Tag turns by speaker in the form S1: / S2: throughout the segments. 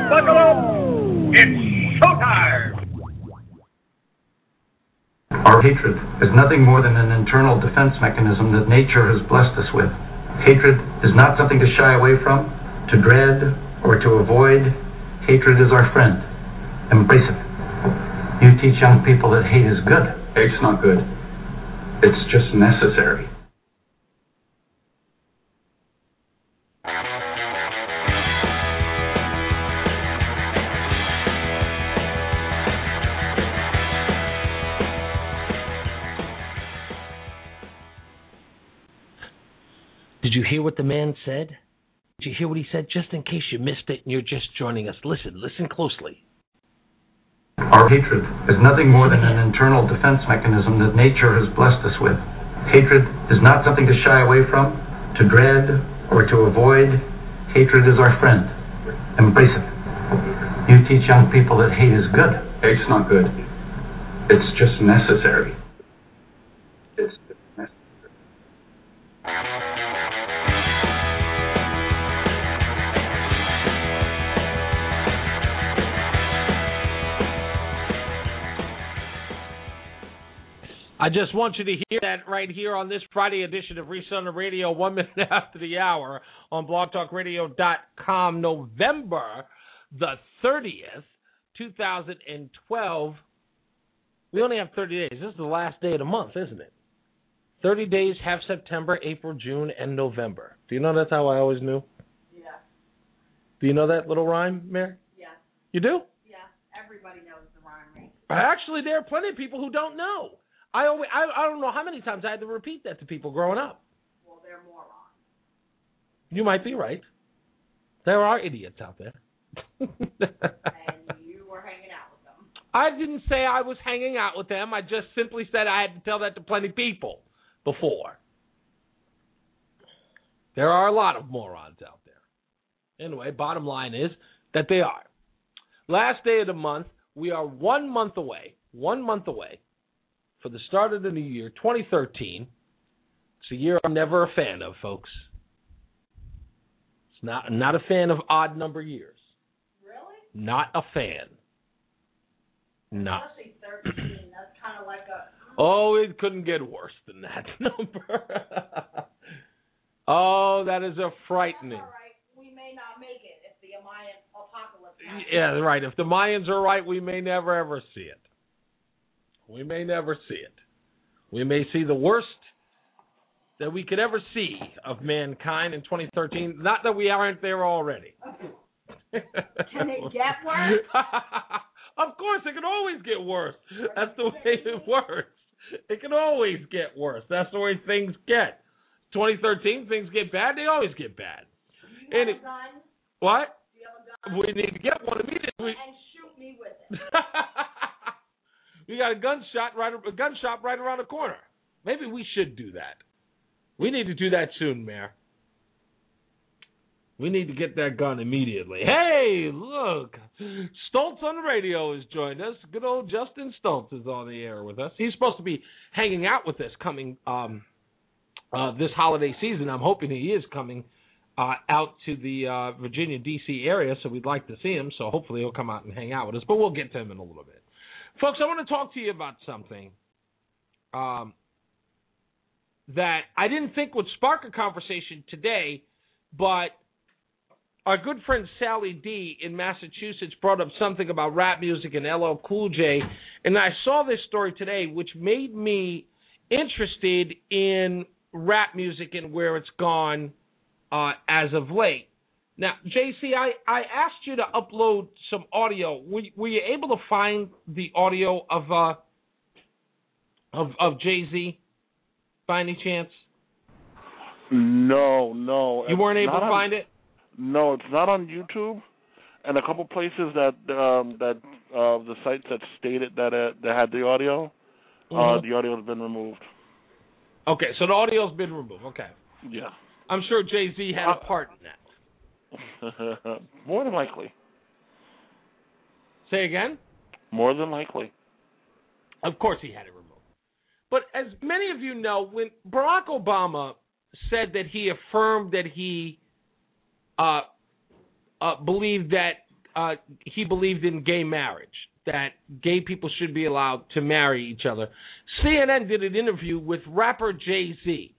S1: Buckle up! It's showtime!
S2: Our hatred is nothing more than an internal defense mechanism that nature has blessed us with. Hatred is not something to shy away from, to dread, or to avoid. Hatred is our friend. Embrace it. You teach young people that hate is good. Hate's not good. It's just necessary.
S3: Did you hear what the man said? Did you hear what he said? Just in case you missed it and you're just joining us, listen closely.
S2: Our hatred is nothing more than an internal defense mechanism that nature has blessed us with. Hatred is not something to shy away from, to dread, or to avoid. Hatred is our friend. Embrace it. You teach young people that hate is good. Hate's not good. It's just necessary. It's just necessary.
S3: I just want you to hear that right here on this Friday edition of Resun Radio, 1 minute after the hour on blogtalkradio.com, November the 30th, 2012. We only have 30 days. This is the last day of the month, isn't it? 30 days, half September, April, June, and November. Do you know that's how I always knew?
S4: Yeah.
S3: Do you know that little rhyme, Mary?
S4: Yeah.
S3: You do?
S4: Yeah. Everybody knows the rhyme.
S3: Actually, there are plenty of people who don't know. I don't know how many times I had to repeat that to people growing up.
S4: Well, they're morons.
S3: You might be right. There are idiots out there.
S4: And you were hanging out with them.
S3: I didn't say I was hanging out with them. I just simply said I had to tell that to plenty of people before. There are a lot of morons out there. Anyway, bottom line is that they are. Last day of the month, we are 1 month away for the start of the new year, 2013. It's a year I'm never a fan of, folks. I'm not a fan of odd number years.
S4: Really?
S3: Not a fan. Not.
S4: Especially 13. That's kind of like a...
S3: Oh, it couldn't get worse than that number. Oh, that is a frightening.
S4: That's all right. We may not make it if the Mayan apocalypse happens.
S3: Yeah, right. If the Mayans are right, we may never, ever see it. We may never see it. We may see the worst that we could ever see of mankind in 2013. Not that we aren't there already.
S4: Can it get worse?
S3: Of course, it can always get worse. That's the way it works. It can always get worse. That's the way things get. 2013, things get bad. They always get bad.
S4: Do you have a gun?
S3: What?
S4: Do you have a gun?
S3: We need to get one immediately.
S4: And shoot me with it.
S3: We got a gun shop right around the corner. Maybe we should do that. We need to do that soon, Mayor. We need to get that gun immediately. Hey, look. Stoltz on the radio has joined us. Good old Justin Stoltz is on the air with us. He's supposed to be hanging out with us coming this holiday season. I'm hoping he is coming out to the Virginia, D.C. area, so we'd like to see him. So hopefully he'll come out and hang out with us. But we'll get to him in a little bit. Folks, I want to talk to you about something that I didn't think would spark a conversation today, but our good friend Sally D in Massachusetts brought up something about rap music and LL Cool J, and I saw this story today, which made me interested in rap music and where it's gone as of late. Now, JC, I asked you to upload some audio. Were you able to find the audio of Jay-Z by any chance?
S5: No.
S3: You weren't able to find it?
S5: No, it's not on YouTube. And a couple places that the sites that stated that had the audio, the audio has been removed.
S3: Okay, so the audio's been removed. Okay.
S5: Yeah.
S3: I'm sure Jay-Z had a part in that.
S5: More than likely.
S3: Say again?
S5: More than likely.
S3: Of course he had it removed. But as many of you know, when Barack Obama said that he affirmed that he believed that he believed in gay marriage, that gay people should be allowed to marry each other. CNN did an interview with rapper Jay-Z.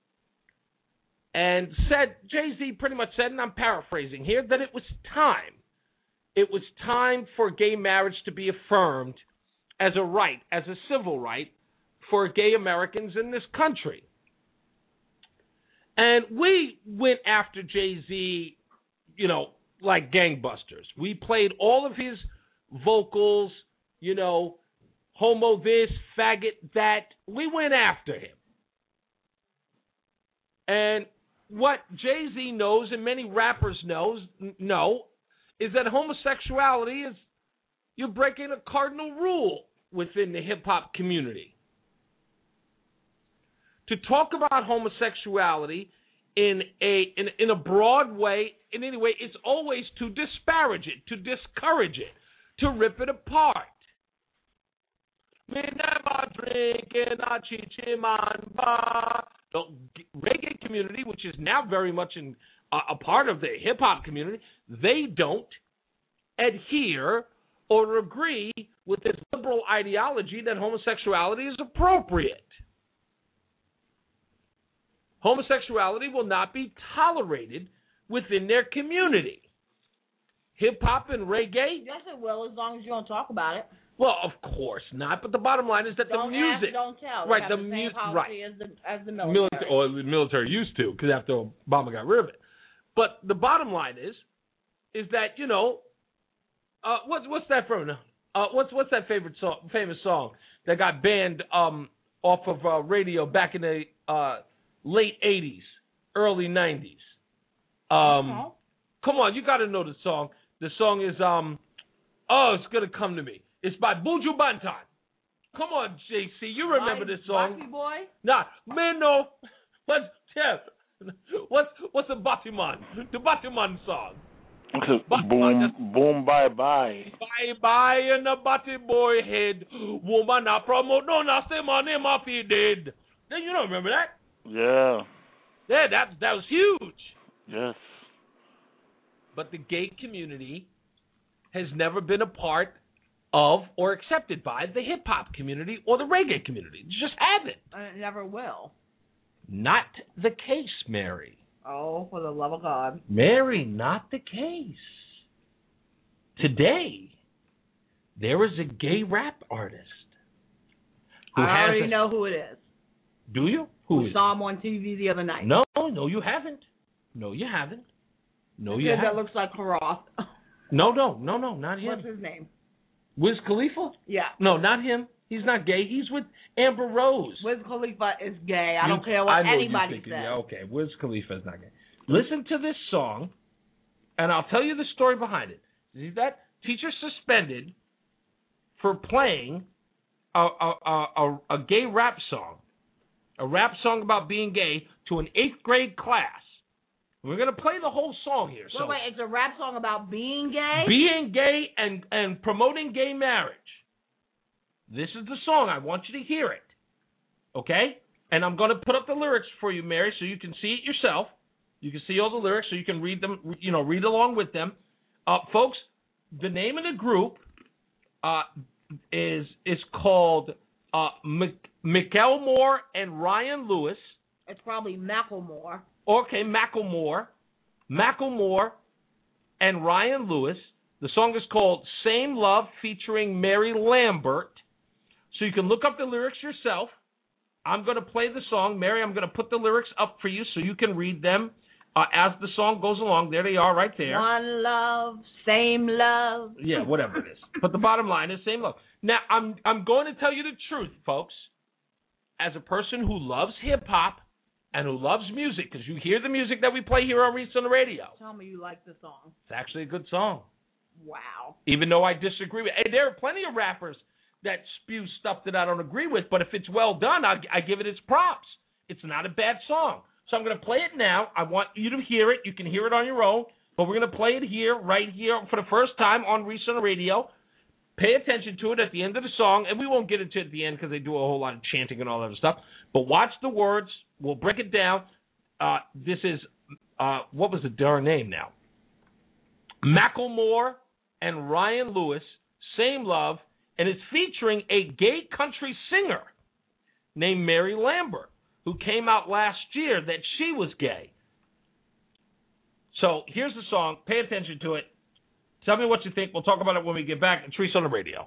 S3: And Jay-Z pretty much said, and I'm paraphrasing here, that it was time. It was time for gay marriage to be affirmed as a right, as a civil right for gay Americans in this country. And we went after Jay-Z, like gangbusters. We played all of his vocals, homo this, faggot that. We went after him. And what Jay-Z knows and many rappers know is that homosexuality is, you're breaking a cardinal rule within the hip-hop community. To talk about homosexuality in a broad way, in any way, it's always to disparage it, to discourage it, to rip it apart. The reggae community, which is now very much a part of the hip-hop community, they don't adhere or agree with this liberal ideology that homosexuality is appropriate. Homosexuality will not be tolerated within their community. Hip-hop and reggae?
S4: Yes, it will, as long as you don't talk about it.
S3: Well, of course not. But the bottom line is that the music,
S4: ask, don't tell.
S3: right?
S4: The music,
S3: right?
S4: As the military.
S3: Or the military used to, because after Obama got rid of it. But the bottom line is that what's that from? What's that famous song that got banned off of radio back in the late '80s, early '90s? Come on, you got to know the song. The song is it's gonna come to me. It's by Buju Banton. Come on, JC, you remember this song?
S4: Bossy Boy?
S3: Nah, man, no. What's the Batiman? The Batiman song.
S5: Boom, bye.
S3: Bye in the Batty Boy head. Woman, I promote, no, I say my name off he did. Then you don't remember that?
S5: Yeah.
S3: Yeah, that was huge.
S5: Yes.
S3: But the gay community has never been a part of or accepted by the hip-hop community or the reggae community. It just hasn't.
S4: And it never will.
S3: Not the case, Mary.
S4: Oh, for the love of God.
S3: Mary, not the case. Today, there is a gay rap artist.
S4: I already know who it is.
S3: Do you? Who is
S4: saw him on TV the other night.
S3: No, you haven't. No, you haven't. No, you haven't.
S4: That looks like Karoth.
S3: No, not him.
S4: What's his name?
S3: Wiz Khalifa?
S4: Yeah.
S3: No, not him. He's not gay. He's with Amber Rose.
S4: Wiz Khalifa is gay. I don't care what anybody says.
S3: Yeah, okay. Wiz Khalifa is not gay. Listen to this song, and I'll tell you the story behind it. See that? Teacher suspended for playing a gay rap song, a rap song about being gay to an 8th grade class. We're going to play the whole song here. So
S4: wait, it's a rap song about being gay?
S3: Being gay and promoting gay marriage. This is the song. I want you to hear it. Okay? And I'm going to put up the lyrics for you, Mary, so you can see it yourself. You can see all the lyrics so you can read them, read along with them. Folks, the name of the group is called Macklemore and Ryan Lewis.
S4: It's probably Macklemore.
S3: Okay, Macklemore and Ryan Lewis. The song is called Same Love featuring Mary Lambert. So you can look up the lyrics yourself. I'm going to play the song. Mary, I'm going to put the lyrics up for you so you can read them as the song goes along. There they are right there.
S4: One love, same love.
S3: Yeah, whatever it is. But the bottom line is same love. Now, I'm going to tell you the truth, folks. As a person who loves hip-hop, and who loves music, because you hear the music that we play here on Reese on the radio.
S4: Tell me you like the song.
S3: It's actually a good song.
S4: Wow.
S3: Even though I disagree with it. Hey, there are plenty of rappers that spew stuff that I don't agree with, but if it's well done, I give it its props. It's not a bad song. So I'm going to play it now. I want you to hear it. You can hear it on your own, but we're going to play it here, right here, for the first time on Reese on the radio. Pay attention to it at the end of the song, and we won't get into it at the end because they do a whole lot of chanting and all that stuff. But watch the words. We'll break it down. This is, what was the darn name now? Macklemore and Ryan Lewis, Same Love, and it's featuring a gay country singer named Mary Lambert, who came out last year that she was gay. So here's the song. Pay attention to it. Tell me what you think. We'll talk about it when we get back at Treese on the Radio.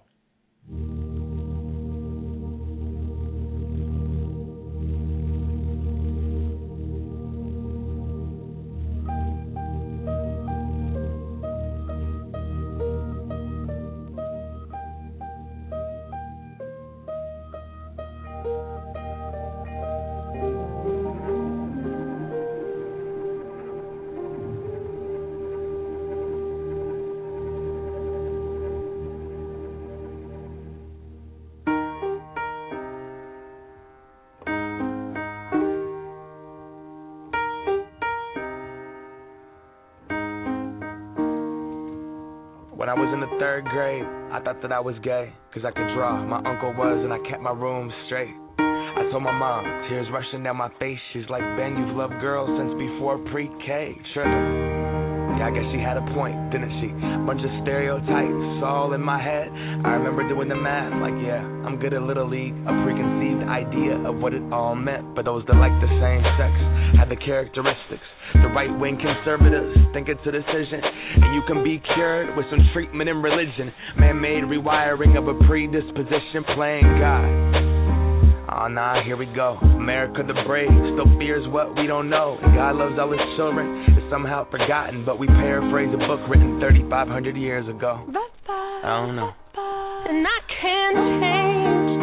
S6: When I was in the 3rd grade, I thought that I was gay, cause I could draw. My uncle was, and I kept my room straight. I told my mom, tears rushing down my face. She's like, Ben, you've loved girls since before pre-K. Tripping. Yeah, I guess she had a point, didn't she? Bunch of stereotypes all in my head. I remember doing the math, like, yeah, I'm good at Little League. A preconceived idea of what it all meant. But those that like the same sex had the characteristics. The right-wing conservatives think it's a decision, and you can be cured with some treatment and religion. Man-made rewiring of a predisposition, playing God. Oh, nah, here we go. America the brave still fears what we don't know. And God loves all his children. It's somehow forgotten, but we paraphrase a book written 3,500 years ago. I don't know.
S7: And I can't change,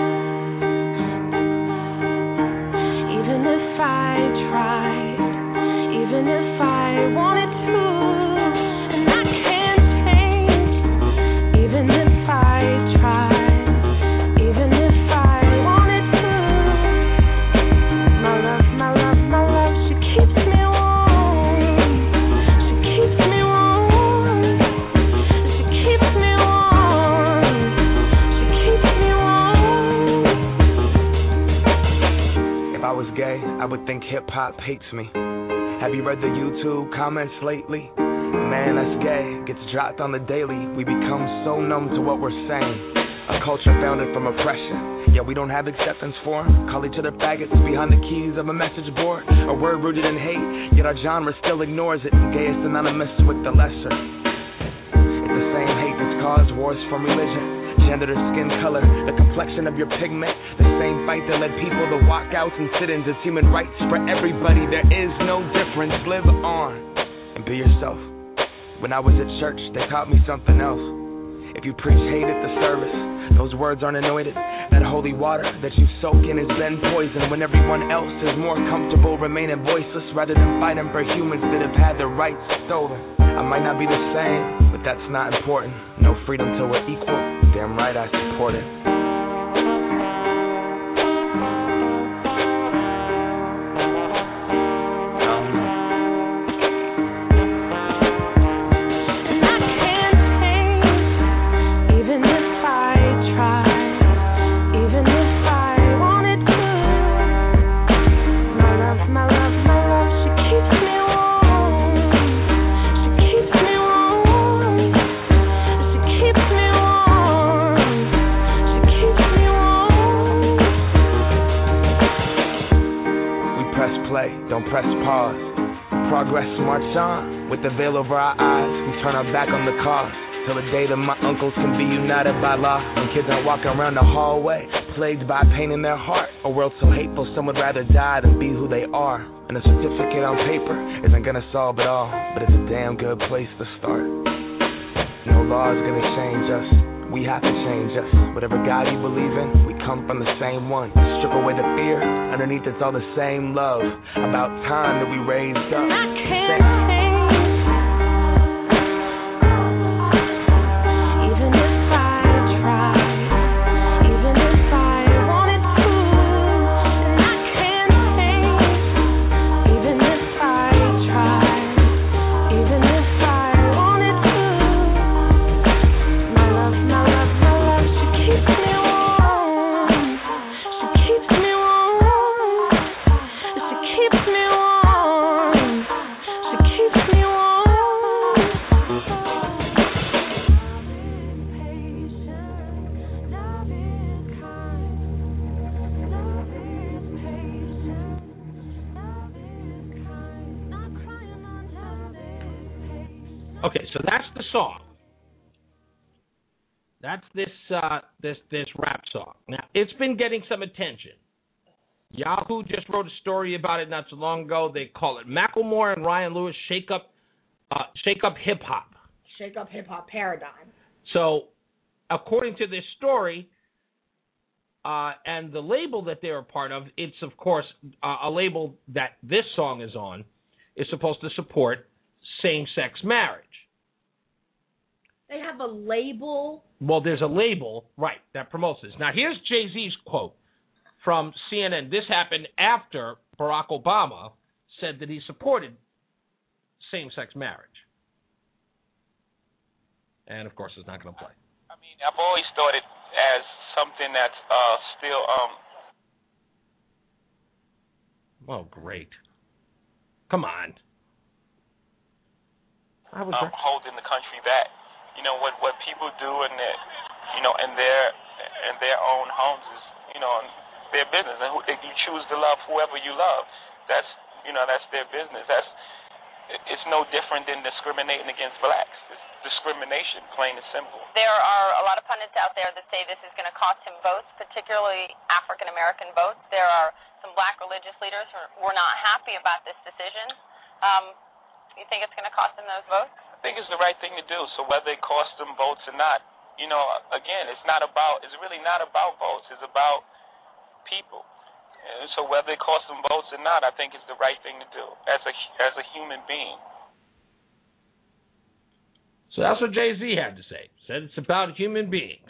S7: even if I tried. Even if I wanted to, and I can't change. Even if I tried, even if I wanted to. My love, my love, my love, she keeps me warm. She keeps me warm. She keeps me warm. She keeps me warm.
S6: If I was gay, I would think hip-hop hates me. Have you read the YouTube comments lately? Man, that's gay. Gets dropped on the daily. We become so numb to what we're saying. A culture founded from oppression. Yeah, we don't have acceptance for them. Call each other faggots behind the keys of a message board. A word rooted in hate, yet our genre still ignores it. Gay is synonymous with the lesser. It's the same hate that's caused wars from religion. Gender, skin color, the complexion of your pigment. The same fight that led people to walkouts and sit-ins is human rights for everybody. There is no difference. Live on and be yourself. When I was at church, they taught me something else. If you preach hate at the service, those words aren't anointed. That holy water that you soak in has been poisoned. When everyone else is more comfortable remaining voiceless rather than fighting for humans that have had their rights stolen. I might not be the same, but that's not important. No freedom till we're equal. Damn right I support it. Don't press pause. Progress march on. With the veil over our eyes, we turn our back on the cause. Till the day that my uncles can be united by law. When kids are walking around the hallway, plagued by pain in their heart. A world so hateful, some would rather die than be who they are. And a certificate on paper isn't gonna solve it all, but it's a damn good place to start. No law is gonna change us. We have to change us. Whatever God you believe in, we come from the same one. Strip away the fear, underneath it's all the same love. About time that we raised up.
S7: I can't change. Even if I tried, even if I wanted to. And I can't change. Even if I tried, even if I wanted to. My love, my love, my love, she keeps me warm. She keeps me warm. She keeps me warm. She keeps
S3: Okay, so that's the song. That's this rap song. Now, it's been getting some attention. Yahoo just wrote a story about it not so long ago. They call it Macklemore and Ryan Lewis Shake Up Hip Hop.
S4: Shake Up Hip Hop Paradigm.
S3: So, according to this story, and the label that they're a part of, it's of course a label that this song is on, is supposed to support same-sex marriage.
S4: They have a label?
S3: Well, there's a label, right, that promotes this. Now, here's Jay-Z's quote from CNN. This happened after Barack Obama said that he supported same-sex marriage. And, of course, it's not going to play.
S8: I mean, I've always thought it as something that's still...
S3: Oh, great. Come on.
S8: Holding the country back. You know, what people do in their, in their own homes is, their business. And if you choose to love whoever you love, that's their business. It's no different than discriminating against blacks. It's discrimination, plain and simple.
S9: There are a lot of pundits out there that say this is going to cost him votes, particularly African-American votes. There are some black religious leaders who are not happy about this decision. You think it's going to cost him those votes?
S8: I think it's the right thing to do. So whether it costs them votes or not, again, it's really not about votes. It's about people. And so whether it costs them votes or not, I think it's the right thing to do as a human being.
S3: So that's what Jay-Z had to say. Said it's about human beings.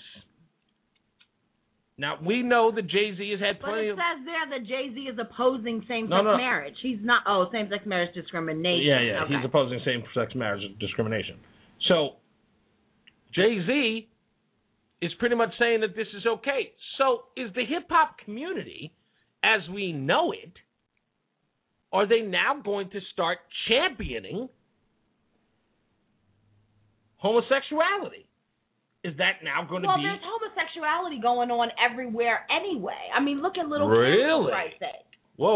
S3: Now, we know that Jay-Z has had plenty of...
S4: But it says there that Jay-Z is opposing same-sex marriage. He's not... Oh, same-sex marriage discrimination.
S3: Yeah,
S4: okay.
S3: He's opposing same-sex marriage discrimination. So, Jay-Z is pretty much saying that this is okay. So, is the hip-hop community, as we know it, are they now going to start championing homosexuality? Is that now going to be...
S4: Well, there's homosexualdy going on everywhere anyway. I mean, look at Little
S3: really?
S4: Kim, for Christ's sake.
S3: Whoa.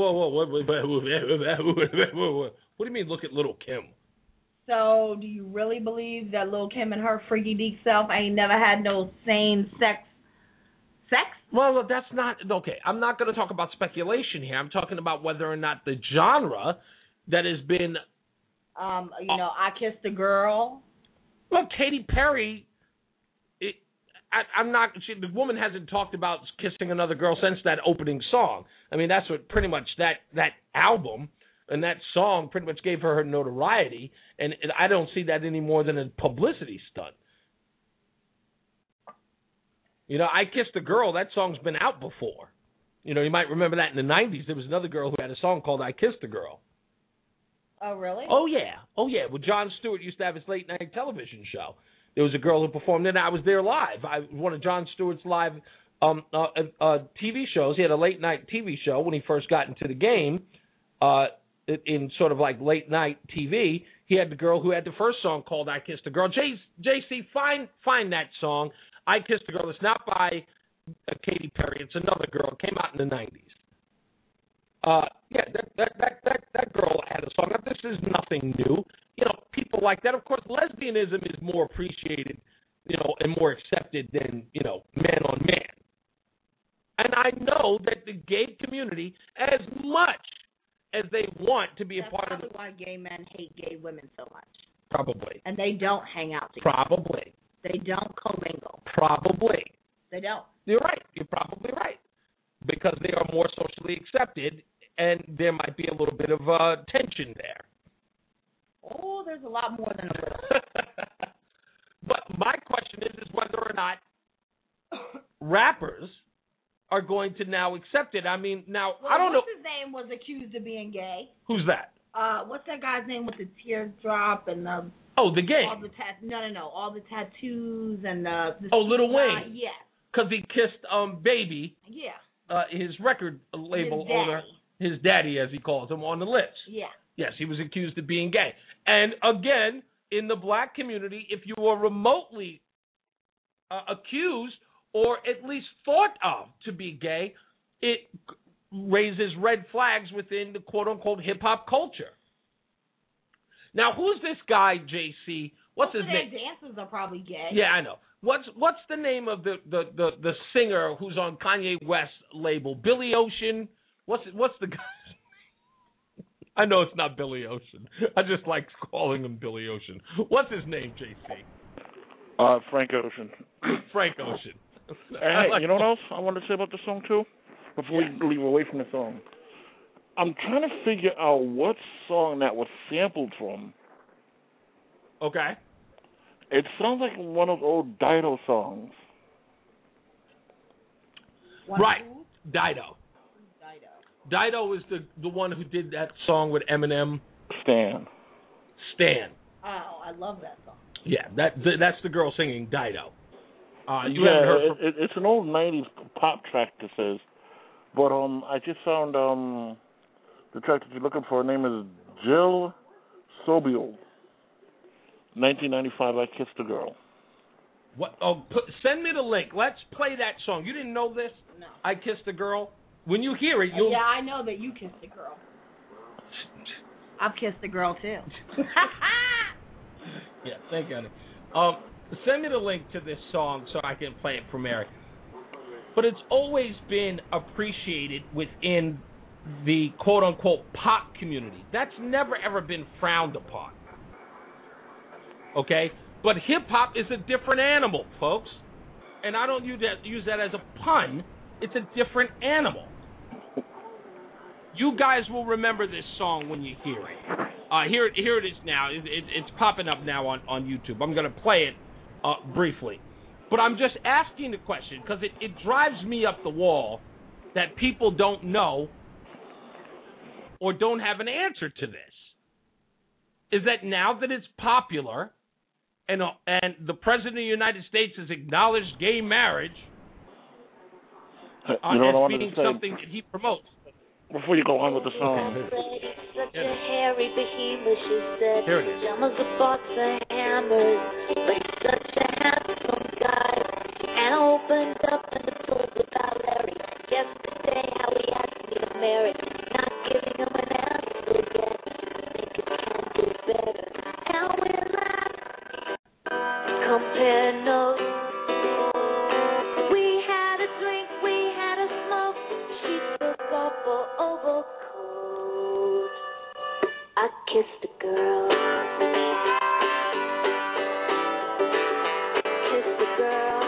S3: What do you mean, look at Little Kim?
S4: So, do you really believe that Little Kim and her freaky deek self ain't never had no same-sex sex?
S3: Well, that's not... Okay, I'm not going to talk about speculation here. I'm talking about whether or not the genre that has been...
S4: I Kissed a Girl.
S3: Well, Katy Perry... I'm not. The woman hasn't talked about kissing another girl since that opening song. I mean, that's what pretty much that album and that song pretty much gave her notoriety. And I don't see that any more than a publicity stunt. I Kissed a Girl. That song's been out before. You might remember that in the '90s. There was another girl who had a song called "I Kissed a Girl."
S4: Oh, really?
S3: Oh yeah. Well, Jon Stewart used to have his late night television show. There was a girl who performed it, and I was there live. I was one of Jon Stewart's live TV shows. He had a late-night TV show when he first got into the game, in sort of like late-night TV. He had the girl who had the first song called I Kissed a Girl. JC, find that song, I Kissed a Girl. It's not by Katy Perry. It's another girl. It came out in the 90s. That girl had a song. Now, this is nothing new. People like that. Of course, lesbianism is more appreciated, and more accepted than, man on man. And I know that the gay community, as much as they want to be a part of it.
S4: That's probably why gay men hate gay women so much.
S3: Probably.
S4: And they don't hang out together.
S3: Probably.
S4: They don't commingle.
S3: Probably.
S4: They don't.
S3: You're right. You're probably right. Because they are more socially accepted, and there might be a little bit of tension there.
S4: Oh, there's a lot more than a little.
S3: But my question is whether or not rappers are going to now accept it. I mean, now, I don't know.
S4: What's his name was accused of being gay?
S3: Who's that?
S4: What's that guy's name with the teardrop and the...
S3: Oh, the Game.
S4: All the tattoos and the
S3: Lil Wayne.
S4: Yes.
S3: Because he kissed Baby.
S4: Yeah.
S3: His record label
S4: his
S3: owner. His daddy, as he calls him, on the list.
S4: Yeah.
S3: Yes, he was accused of being gay. And again, in the black community, if you are remotely accused or at least thought of to be gay, it raises red flags within the quote-unquote hip-hop culture. Now, who's this guy, JC? What's his name?
S4: Dancers are probably gay.
S3: Yeah, I know. What's the name of the singer who's on Kanye West's label? Billy Ocean. What's the guy? I know it's not Billy Ocean. I just like calling him Billy Ocean. What's his name, JC?
S5: Frank Ocean.
S3: Frank Ocean.
S5: Hey, you know what else I wanted to say about the song too? Before we leave away from the song, I'm trying to figure out what song that was sampled from.
S3: Okay.
S5: It sounds like one of those old Dido songs.
S3: Right, Dido. Dido is the one who did that song with Eminem. Stan.
S4: Oh, I love that song.
S3: Yeah, that's the girl singing Dido. You
S5: yeah,
S3: haven't heard
S5: it's an old '90s pop track. This is, but I just found the track that you're looking for. Her name is Jill Sobule. 1995, I Kissed a Girl.
S3: What? Oh, send me the link. Let's play that song. You didn't know this?
S4: No.
S3: I Kissed a Girl. When you hear it, you'll.
S4: Yeah, I know that you kissed a girl. I've kissed a girl too.
S3: Yeah, thank you. Send me the link to this song so I can play it for Mary. But it's always been appreciated within the quote-unquote pop community. That's never, ever been frowned upon. Okay? But hip-hop is a different animal, folks. And I don't use that as a pun. It's a different animal. You guys will remember this song when you hear it. Here it is now. It's popping up now on YouTube. I'm going to play it briefly. But I'm just asking the question because it drives me up the wall that people don't know or don't have an answer to this. Is that now that it's popular and the President of the United States has acknowledged gay marriage
S5: you know
S3: as being something that he promotes.
S5: Before you go on with the song.
S10: Such a hairy behemoth, she said.
S3: Here it is.
S10: Some of the box of hammers, but he's such a handsome guy. And I opened up and I told about Larry yesterday, how he asked me to marry. Not giving him an answer yet. Think it can do better. Now we laugh, compare notes. We had a drink, we had a smoke. She took off her overcoat. I kissed a girl. Kissed a girl.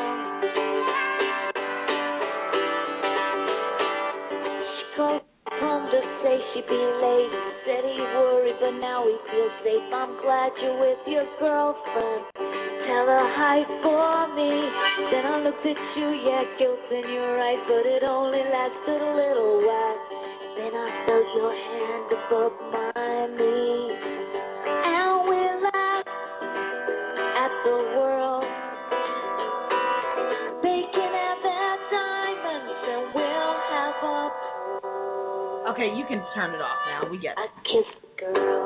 S10: She called home to say she'd be late. Said he worried, but now he feels safe. I'm glad you're with your girlfriend. Tell her hi for me. Then I looked at you, yeah, guilt in your eyes, but it only lasted a little while. Then I felt your hand above my knee, and we laughed at the world. They can have their diamonds, and we'll have our pearls.
S4: Okay, you can turn it off now. We get it.
S10: I kissed the girl.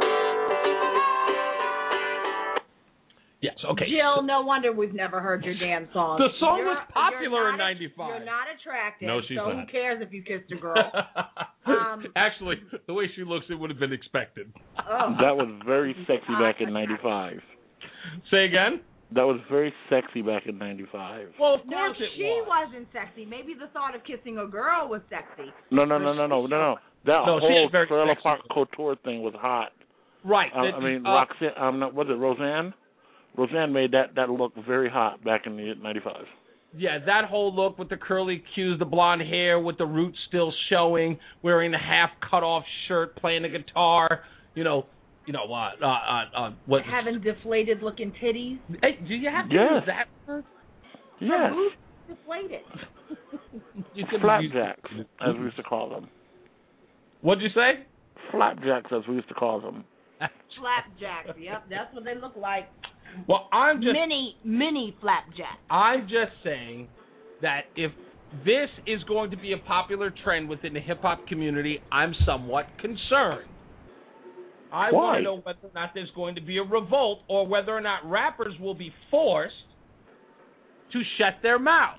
S3: Yes, okay.
S4: Jill, no wonder we've never heard your damn song.
S3: The song was popular in 95.
S4: You're not attractive,
S3: No, she's
S4: so
S3: not.
S4: who cares if you kissed a girl?
S3: Actually, the way she looks, it would have been expected.
S5: That was very sexy back in 95.
S3: Say again?
S5: That was very sexy back in 95.
S3: Well, of
S4: No,
S3: course it
S4: she
S3: was.
S4: wasn't sexy. Maybe the thought of kissing a girl was sexy.
S5: No. That
S3: No,
S5: whole
S3: she's very
S5: Trailer
S3: sexy.
S5: Park Couture thing was hot.
S3: Right.
S5: Roxanne, was it Roseanne? Roseanne made that look very hot back in the 95.
S3: Yeah, that whole look with the curly cues, the blonde hair with the roots still showing, wearing the half cut off shirt, playing the guitar, what?
S4: Having deflated looking titties.
S3: Hey, do you have to
S5: Yes.
S3: use that word?
S5: Yes.
S4: Who's deflated?
S5: Flapjacks, as we used to call them.
S3: What'd you say?
S5: Flapjacks, as we used to call them.
S4: Flapjacks. Yep, that's what they look like.
S3: Well, I'm just
S4: mini flapjacks.
S3: I'm just saying that if this is going to be a popular trend within the hip hop community, I'm somewhat concerned. I want to know whether or not there's going to be a revolt or whether or not rappers will be forced to shut their mouths.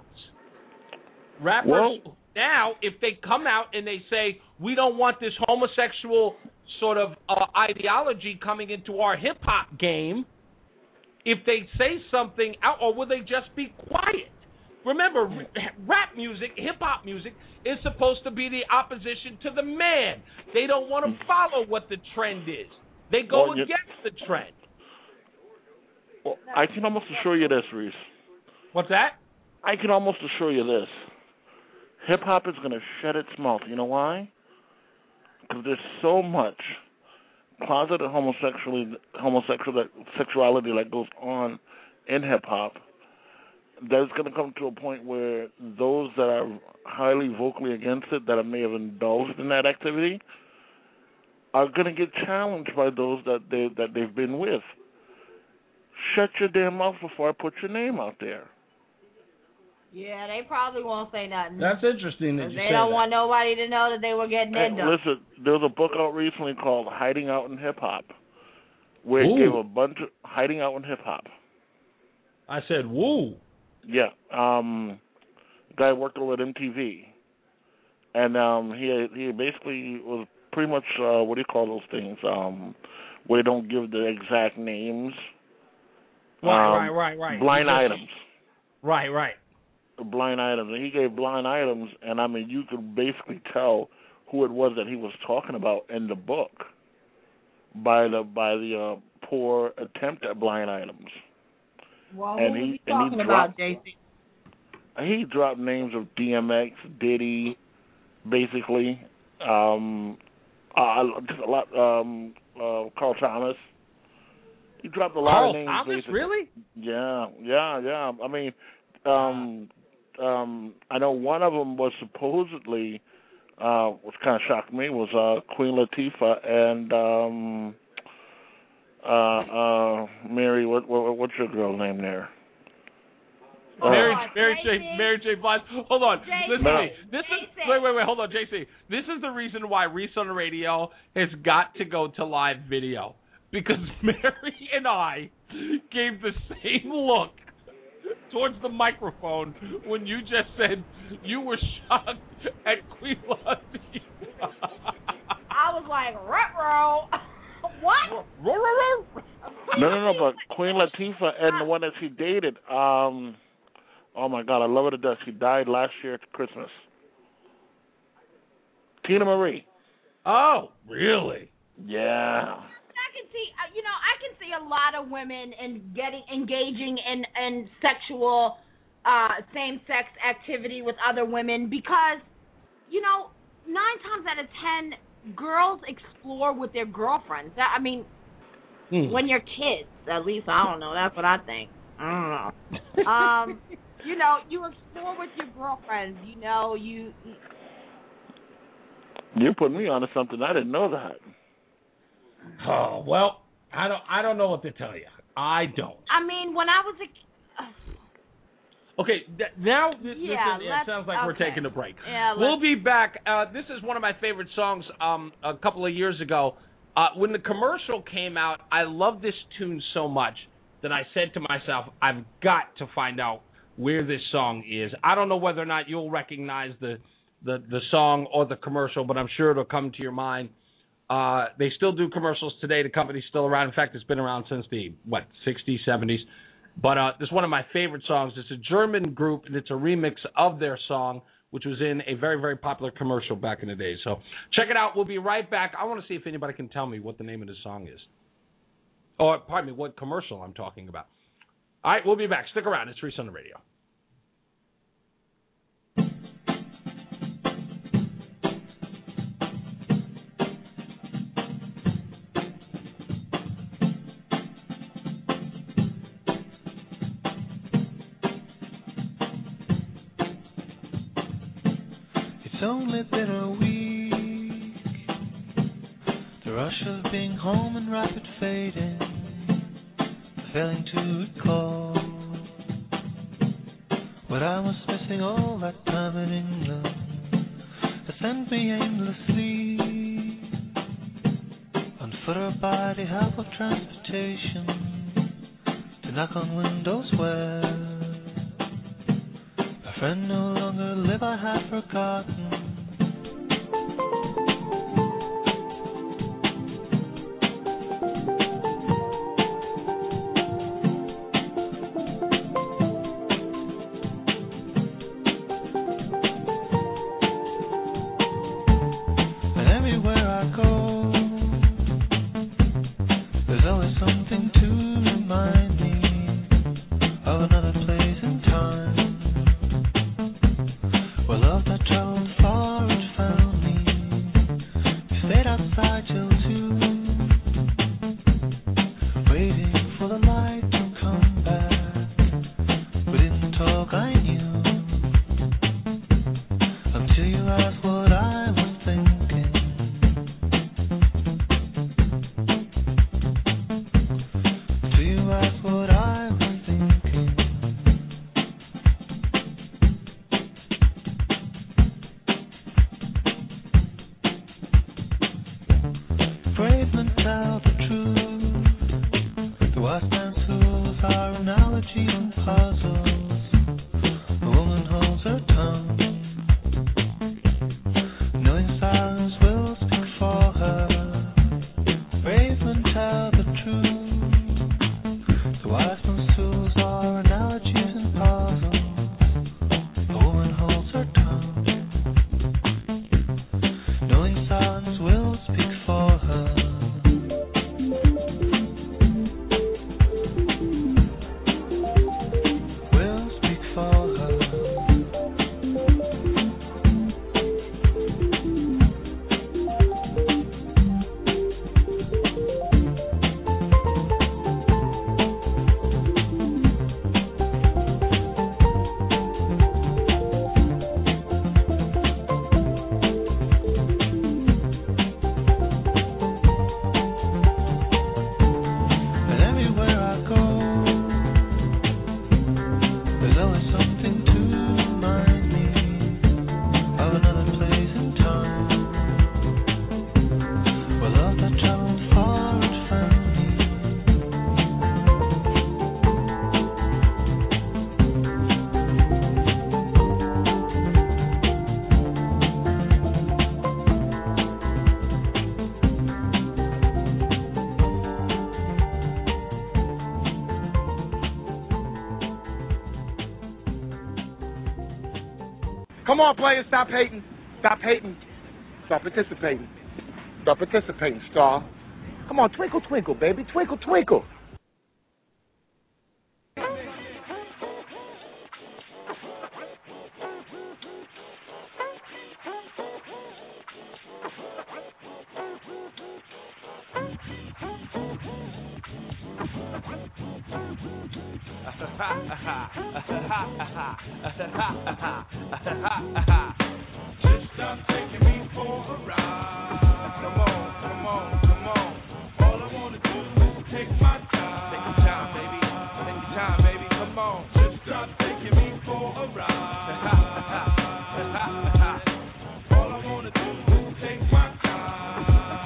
S3: Rappers now, if they come out and they say, we don't want this homosexual sort of ideology coming into our hip hop game if they say something out, or will they just be quiet? Remember, rap music, hip hop music is supposed to be the opposition to the man. They don't want to follow what the trend is. They go against the trend.
S5: Well, I can almost assure you this, Reese.
S3: What's that?
S5: I can almost assure you this. Hip hop is going to shut its mouth. You know why? Because there's so much closeted homosexuality that goes on in hip hop. There's going to come to a point where those that are highly vocally against it, that may have indulged in that activity, are going to get challenged by those that they've been with. Shut your damn mouth before I put your name out there.
S4: Yeah, they probably won't say nothing.
S3: That's interesting that you say that.
S4: They don't want nobody to know that they were getting into.
S5: Listen, there was a book out recently called Hiding Out in Hip Hop, where it gave a bunch of Hiding Out in Hip Hop.
S3: I said, woo.
S5: Yeah. Guy worked over at MTV. And he basically was pretty much, what do you call those things? Where they don't give the exact names.
S3: Right.
S5: Blind items.
S3: Right.
S5: Blind items. And he gave blind items, and I mean, you could basically tell who it was that he was talking about in the book by the poor attempt at blind items.
S4: Well, who was he talking about, JC?
S5: He dropped names of DMX, Diddy, basically. Just a lot. Carl Thomas. He dropped a lot of names.
S3: Carl Thomas,
S5: basically.
S3: Really?
S5: Yeah. I mean, I know one of them was supposedly, which kind of shocked me, was Queen Latifah and Mary. What's your girl's name there?
S3: Mary J. Blige. Hold on. Listen to me. Wait. Hold on, JC. This is the reason why Reese on the Radio has got to go to live video. Because Mary and I gave the same look towards the microphone when you just said you were shocked at Queen Latifah.
S4: I was like, ruh-roh. What?
S5: No, but Queen Latifah and the one that she dated, oh my God, I love her to death. She died last year at Christmas. Tina Marie.
S3: Oh, really?
S5: Yeah.
S4: I can see a lot of women engaging in sexual same-sex activity with other women because, 9 times out of 10, girls explore with their girlfriends. When you're kids, at least, I don't know. That's what I think. I don't know. You explore with your girlfriends.
S5: You're putting me onto something. I didn't know that.
S3: Oh, well, I don't know what to tell you. I don't.
S4: When I was
S3: Okay, now it sounds like we're taking a break.
S4: Yeah,
S3: we'll be back. This is one of my favorite songs a couple of years ago. When the commercial came out, I loved this tune so much that I said to myself, I've got to find out where this song is. I don't know whether or not you'll recognize the song or the commercial, but I'm sure it'll come to your mind. They still do commercials today. The company's still around. In fact, it's been around since the, 60s, 70s. But this is one of my favorite songs. It's a German group, and it's a remix of their song, which was in a very, very popular commercial back in the day. So check it out. We'll be right back. I want to see if anybody can tell me what the name of the song is. Or, pardon me, what commercial I'm talking about. All right, we'll be back. Stick around. It's Reese on the Radio.
S11: It's only been a week, the rush of being home and rapid fading, failing to recall what I was missing all that time in England, that sent me aimlessly on foot or by the help of transportation to knock on windows where my friend no longer live. I had forgotten tools are analogies and puzzles. A woman holds her tongue, knowing silence will speak for her. Brave men tell the truth. The wise man's tools are analogies and puzzles. A woman holds her tongue, knowing silence will speak for her.
S12: Come on, players, stop hating. Stop hating. Start participating. Start participating, Star. Come on, twinkle, twinkle, baby. Twinkle, twinkle.
S13: Just stop taking me for a ride. Come on, come on, come on. All I wanna do is take my time. Take your time, baby. Take your time, baby. Come on. Just stop taking me for a ride. All I wanna do is take my time.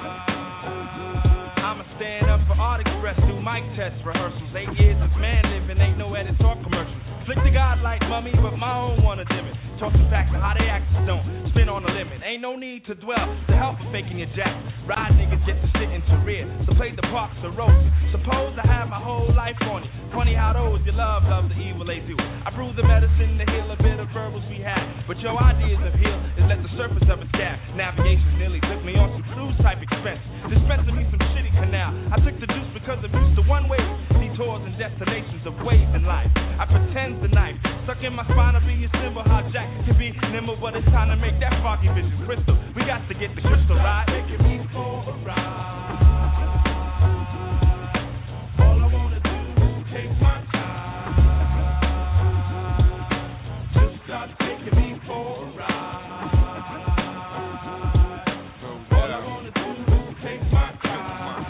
S13: I'ma stand up for Art Express, do mic test rehearsals. 8 years of man living, ain't no edit talk commercials. Flick the God like mummy, but my own wanna dim it. Talk some facts of how they actors don't spin on the limit. Ain't no need to dwell, the help of faking your jack. Ride niggas get to sit into rear, so play the parks of roses. Suppose I have my whole life on it. Funny how those you love the evil they do. I brew the medicine to heal a bit of verbals we have. But your ideas of heal is let the surface of it stab. Navigation nearly took me on some cruise type expense. Dispensing me some shitty canal. I took the juice because I'm used to one way. Detours and destinations of ways in life. I pretend the knife stuck in my spine to be a symbol. How Jack can be nimble, but it's time to make that foggy vision crystal. We got to get the crystal right. Taking me for a ride. All I wanna do is take my time. Just stop taking me for a ride. All I wanna do is take my time.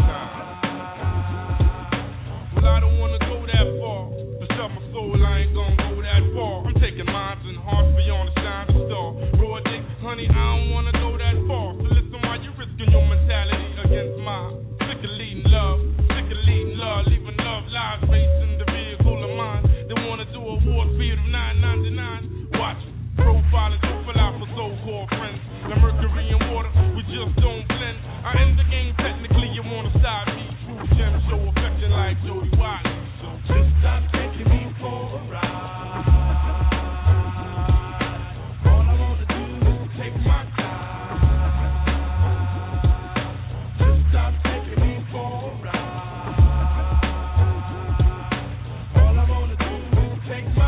S13: Well, I don't wanna go that far. To shut my soul, I ain't gonna go that far. I'm taking minds and hearts beyond the shining star. Raw dick, honey, I don't wanna go that far. So listen while you're risking your mentality against mine. Sick of leading love, leaving love lives racing the vehicle of mine. They wanna do a war speed of 999. Watch profiling, profile out for so-called friends. The mercury and water, we just don't blend. I end the game technically, you wanna stop me. True gem, show affection like Jody Wiley. So just stop taking me for a ride. All I wanna do is take my time. Just stop taking me for a ride. All I wanna do is take my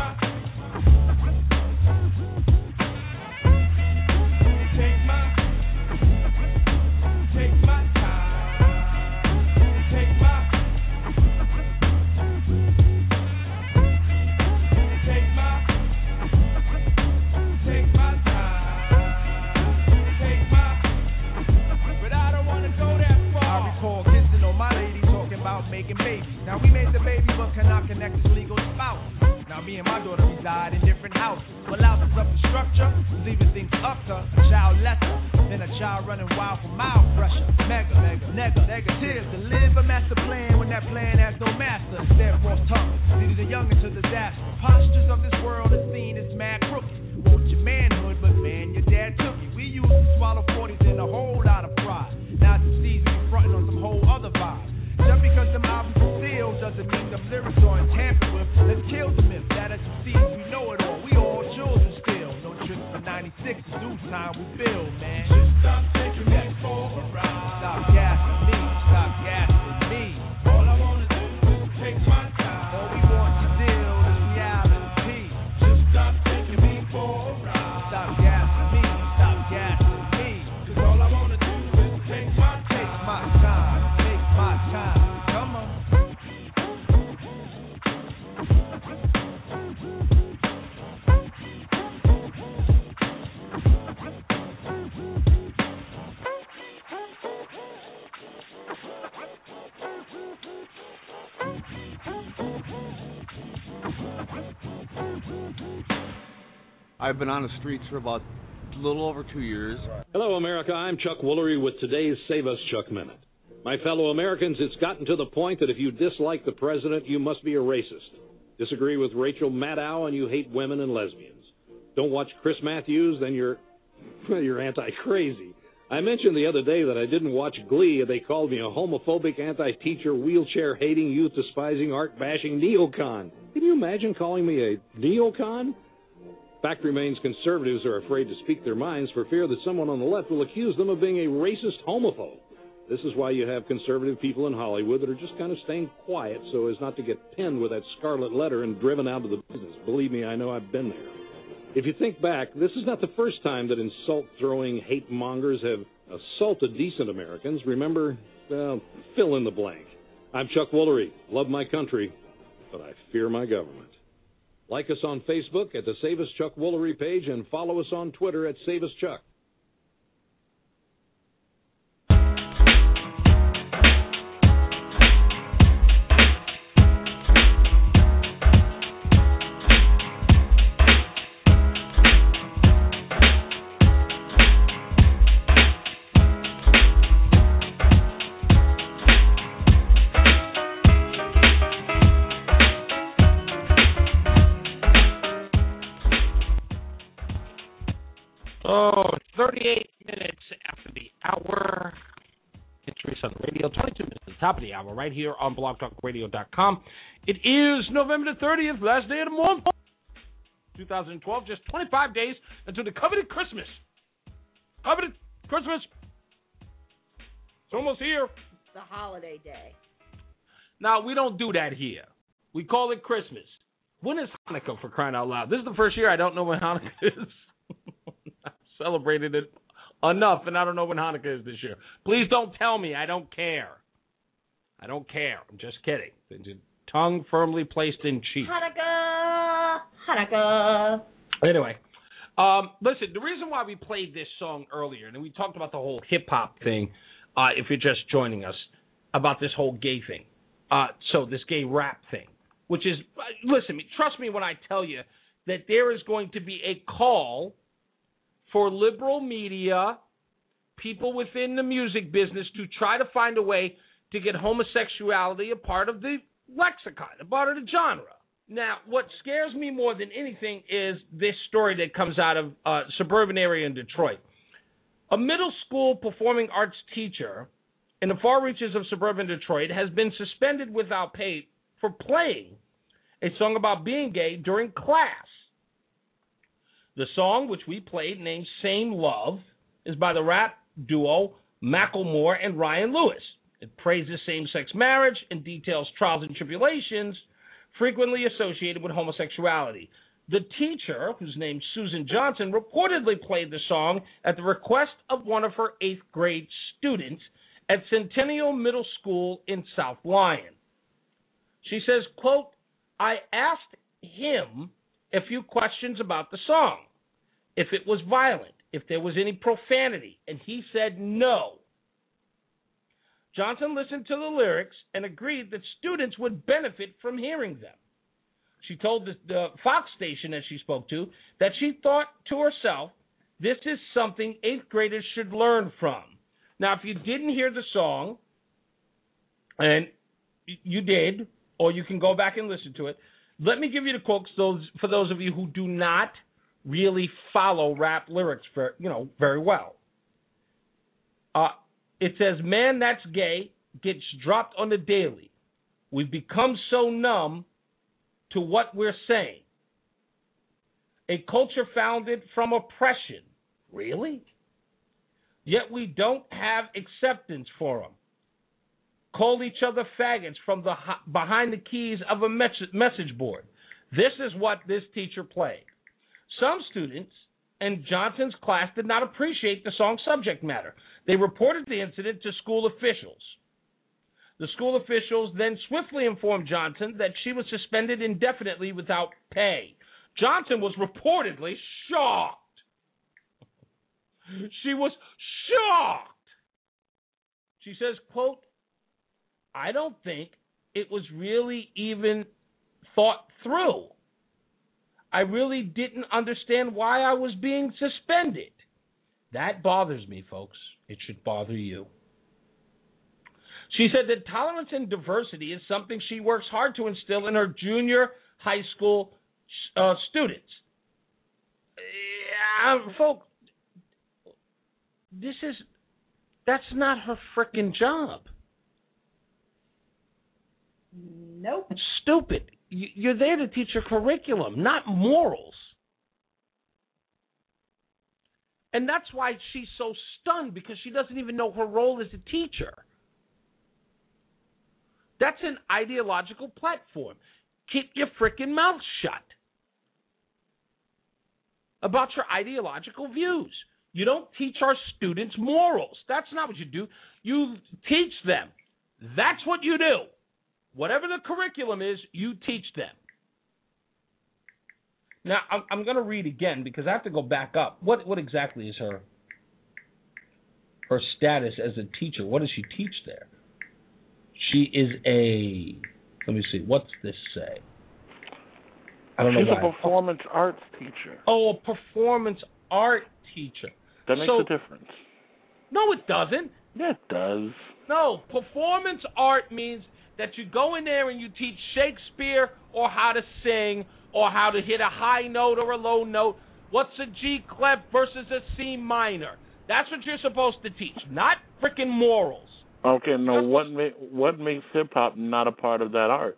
S13: making babies. Now we made the baby, but cannot connect as legal spouse. Now me and my daughter reside in different houses. What allows us up the structure, leaving things up to a child lesser. than a child running wild for mild pressure. Mega, negative. To live a master plan when that plan has no master. Instead, false tongue, leading the young into disaster. Postures of this world is seen as mad crooked. Want your manhood, but man, your dad took it. We used to swallow 40s in a whole lot of pride. Now it's season fronting on some whole other vibes. Just because them albums are sealed doesn't mean them lyrics aren't tampered with. Let's kill the myth that as MCs we know it all. We all children still. No tricks for 96 is due time we build, man. Just stop taking me for a ride. Stop gassing me. Stop gassing me. All I wanna do is take my time. All we want to deal is reality. Just stop taking me for a ride. Stop gassing me. Stop gassing me. 'Cause all I wanna do is take my time. Take my time. Take my time. Come on.
S14: I've been on the streets for about a little over 2 years.
S15: Hello, America. I'm Chuck Woolery with today's Save Us Chuck Minute. My fellow Americans, it's gotten to the point that if you dislike the president, you must be a racist. Disagree with Rachel Maddow and you hate women and lesbians. Don't watch Chris Matthews, then you're anti-crazy. I mentioned the other day that I didn't watch Glee and they called me a homophobic, anti-teacher, wheelchair-hating, youth-despising, art-bashing neocon. Can you imagine calling me a neocon? Fact remains, conservatives are afraid to speak their minds for fear that someone on the left will accuse them of being a racist homophobe. This is why you have conservative people in Hollywood that are just kind of staying quiet so as not to get pinned with that scarlet letter and driven out of the business. Believe me, I know I've been there. If you think back, this is not the first time that insult-throwing hate mongers have assaulted decent Americans. Remember, fill in the blank. I'm Chuck Woolery. Love my country, but I fear my government. Like us on Facebook at the Save Us Chuck Woolery page and follow us on Twitter at Save Us Chuck.
S3: Oh, 38 minutes after the hour. It's Reese on the radio. 22 minutes at the top of the hour right here on blogtalkradio.com. It is November the 30th, last day of the month, 2012. Just 25 days until the coveted Christmas. Coveted Christmas. It's almost here.
S4: The holiday day.
S3: Now, we don't do that here. We call it Christmas. When is Hanukkah, for crying out loud? This is the first year I don't know when Hanukkah is. I celebrated it enough, and I don't know when Hanukkah is this year. Please don't tell me. I don't care. I don't care. I'm just kidding. Tongue firmly placed in cheek.
S4: Hanukkah.
S3: Anyway, listen, the reason why we played this song earlier, and we talked about the whole hip-hop thing, if you're just joining us, about this whole gay thing. So this gay rap thing, which is, listen, trust me when I tell you that there is going to be a call for liberal media, people within the music business, to try to find a way to get homosexuality a part of the lexicon, a part of the genre. Now, what scares me more than anything is this story that comes out of a suburban area in Detroit. A middle school performing arts teacher in the far reaches of suburban Detroit has been suspended without pay for playing a song about being gay during class. The song, which we played, named Same Love, is by the rap duo Macklemore and Ryan Lewis. It praises same-sex marriage and details trials and tribulations frequently associated with homosexuality. The teacher, who's named Susan Johnson, reportedly played the song at the request of one of her 8th grade students at Centennial Middle School in South Lyon. She says, quote, I asked him a few questions about the song, if it was violent, if there was any profanity, and he said no. Johnson listened to the lyrics and agreed that students would benefit from hearing them. She told the Fox station that she spoke to that she thought to herself This is something 8th graders should learn from. Now, if you didn't hear the song, and you did, or you can go back and listen to it, let me give you the quotes for those of you who do not really follow rap lyrics very well. It says, "Man, that's gay, gets dropped on the daily. We've become so numb to what we're saying. A culture founded from oppression." Really? "Yet we don't have acceptance for them. Call each other faggots from behind the keys of a message board. This is what this teacher played. Some students in Johnson's class did not appreciate the song's subject matter. They reported the incident to school officials. The school officials then swiftly informed Johnson that she was suspended indefinitely without pay. Johnson was reportedly shocked. She was shocked. She says, quote, "I don't think it was really even thought through. I really didn't understand why I was being suspended." That bothers me, folks. It should bother you. She said that tolerance and diversity is something she works hard to instill in her junior high school students. Folks, that's not her frickin' job.
S4: Nope.
S3: It's stupid. You're there to teach a curriculum, not morals. And that's why she's so stunned, because she doesn't even know her role as a teacher. That's an ideological platform. Keep your frickin' mouth shut about your ideological views. You don't teach our students morals. That's not what you do. You teach them. That's what you do. Whatever the curriculum is, you teach them. Now, I'm going to read again because I have to go back up. What exactly is her status as a teacher? What does she teach there? She is let me see, what's this say? I don't know why.
S5: She's a performance arts teacher.
S3: Oh, a performance art teacher.
S5: That makes a difference.
S3: No, it doesn't.
S5: Yeah, it does.
S3: No, performance art means that you go in there and you teach Shakespeare or how to sing or how to hit a high note or a low note. What's a G clef versus a C minor? That's what you're supposed to teach, not freaking morals.
S5: Okay, now what makes hip-hop not a part of that art?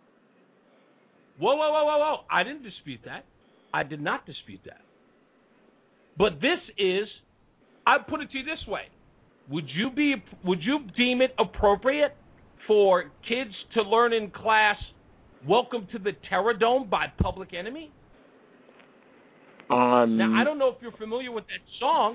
S3: Whoa. I didn't dispute that. I did not dispute that. But this is, I'd put it to you this way. Would you deem it appropriate for kids to learn in class Welcome to the Terror Dome by Public Enemy? Now, I don't know if you're familiar with that song.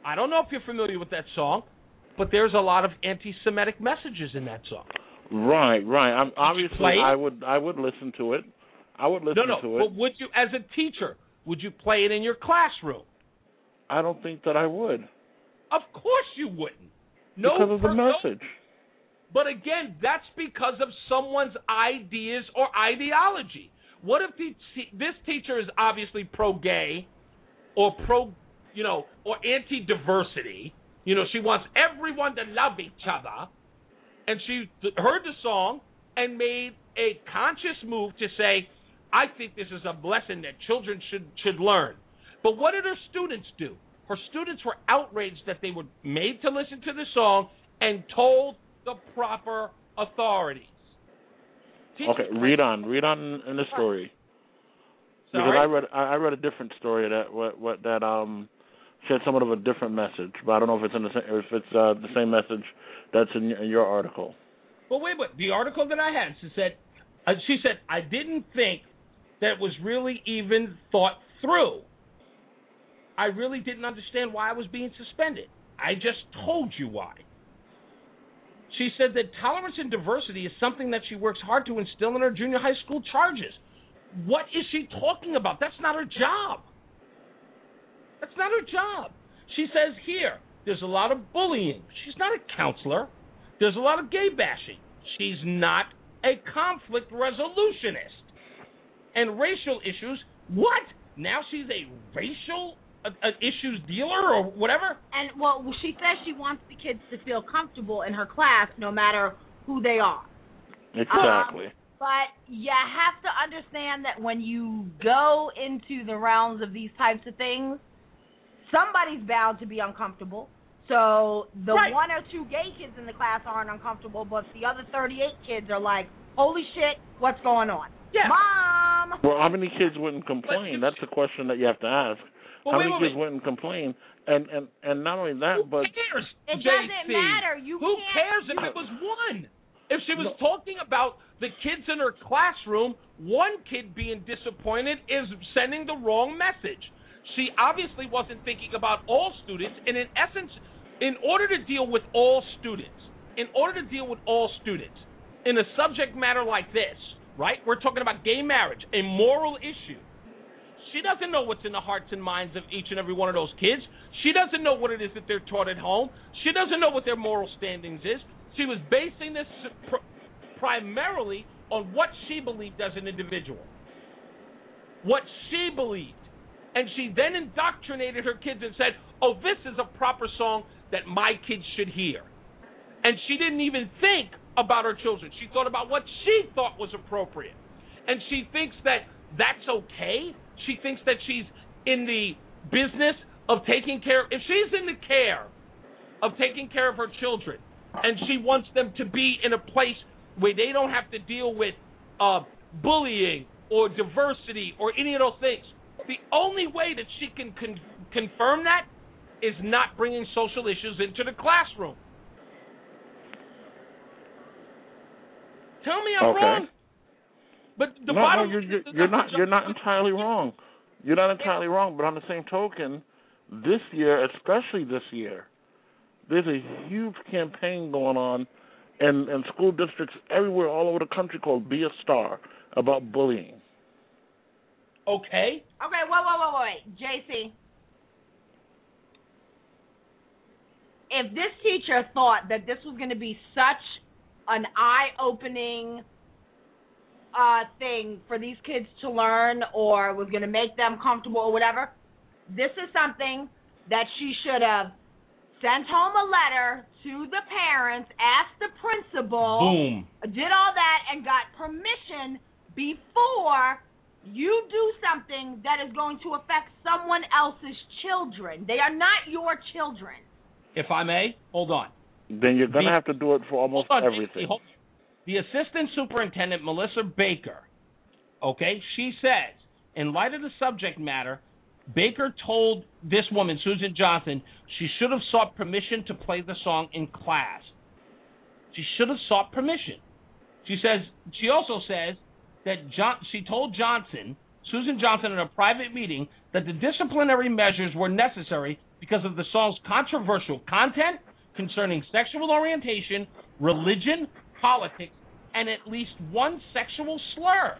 S3: But there's a lot of anti-Semitic messages in that song.
S5: Right. I would listen to it. I would listen to it.
S3: But would you, as a teacher, would you play it in your classroom?
S5: I don't think that I would.
S3: Of course you wouldn't.
S5: Because of the message.
S3: But again, that's because of someone's ideas or ideology. What if this teacher is obviously pro-gay or or anti-diversity? She wants everyone to love each other. And she heard the song and made a conscious move to say, I think this is a lesson that children should learn. But what did her students do? Her students were outraged that they were made to listen to the song and told the proper authorities.
S5: Okay, read on in the story.
S3: Sorry?
S5: Because I read a different story that said somewhat of a different message, but I don't know if it's the same message that's in your article.
S3: Well, wait. The article that I had, she said, I didn't think that it was really even thought through. I really didn't understand why I was being suspended. I just told you why. She said that tolerance and diversity is something that she works hard to instill in her junior high school charges. What is she talking about? That's not her job. That's not her job. She says here, there's a lot of bullying. She's not a counselor. There's a lot of gay bashing. She's not a conflict resolutionist. And racial issues, what? Now she's a racial an issues dealer or whatever?
S4: And, well, she says she wants the kids to feel comfortable in her class no matter who they are.
S5: Exactly.
S4: But you have to understand that when you go into the realms of these types of things, somebody's bound to be uncomfortable. So the one or two gay kids in the class aren't uncomfortable, but the other 38 kids are like, holy shit, what's going on?
S3: Yeah.
S4: Mom!
S5: Well, how many kids wouldn't complain? That's the question that you have to ask.
S3: Well,
S5: how many kids wouldn't complain? And not only that, but...
S3: Who cares,
S4: It
S3: JC?
S4: doesn't matter.
S3: Who cares if it was one? If she was talking about the kids in her classroom, one kid being disappointed is sending the wrong message. She obviously wasn't thinking about all students, and in essence, in order to deal with all students, in a subject matter like this, right? We're talking about gay marriage, a moral issue. She doesn't know what's in the hearts and minds of each and every one of those kids. She doesn't know what it is that they're taught at home. She doesn't know what their moral standings is. She was basing this primarily on what she believed as an individual. What she believed. And she then indoctrinated her kids and said, oh, this is a proper song that my kids should hear. And she didn't even think about her children. She thought about what she thought was appropriate. And she thinks that that's okay. She thinks that she's in the business of taking care. If she's in the care of taking care of her children, and she wants them to be in a place where they don't have to deal with bullying or diversity or any of those things, the only way that she can confirm that is not bringing social issues into the classroom. Tell me I'm wrong. But the bottom
S5: you're not entirely wrong. You're not entirely wrong, but on the same token, this year, especially this year, there's a huge campaign going on in school districts everywhere all over the country called Be a Star about bullying.
S4: Okay, wait. JC, if this teacher thought that this was going to be such an eye-opening thing for these kids to learn or was going to make them comfortable or whatever, this is something that she should have sent home a letter to the parents, asked the principal, did all that, and got permission before you do something that is going to affect someone else's children. They are not your children.
S3: If I may, hold on.
S5: Then you're going to have to do it for almost everything.
S3: The assistant superintendent, Melissa Baker, she says, in light of the subject matter, Baker told this woman, Susan Johnson, she should have sought permission to play the song in class. She should have sought permission. She also says that she told Susan Johnson in a private meeting that the disciplinary measures were necessary because of the song's controversial content concerning sexual orientation, religion, politics, and at least one sexual slur.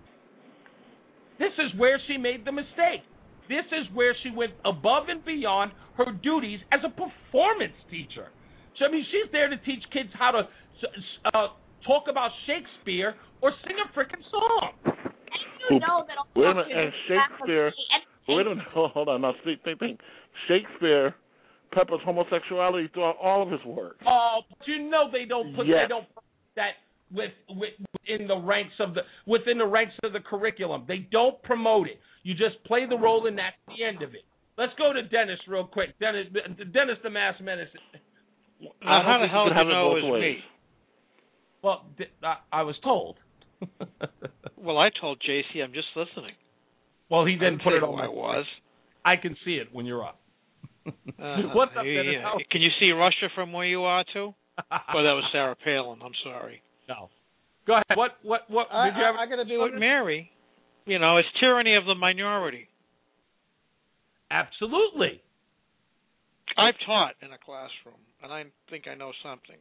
S3: This is where she made the mistake. This is where she went above and beyond her duties as a performance teacher. So, she's there to teach kids how to talk about Shakespeare or sing a frickin' song.
S4: You know that
S5: wait a minute, and Shakespeare... Wait a minute, hold on. Now, think. Shakespeare peppers homosexuality throughout all of his work.
S3: Oh, but they don't put that within the ranks of the curriculum. They don't promote it. You just play the role, and that's the end of it. Let's go to Dennis real quick. Dennis the Mass Menace.
S16: How the hell do you know it was me?
S3: Well, I was told.
S16: Well, I told JC I'm just listening.
S3: Well, he didn't put it on.
S16: I was.
S3: I can see it when you're up. What's up, Dennis?
S16: Can you see Russia from where you are, too? Well, that was Sarah Palin. I'm sorry.
S3: No. Go ahead. What did you have?
S16: I got to do with Mary. It's tyranny of the minority.
S3: Absolutely.
S16: I've taught in a classroom, and I think I know something.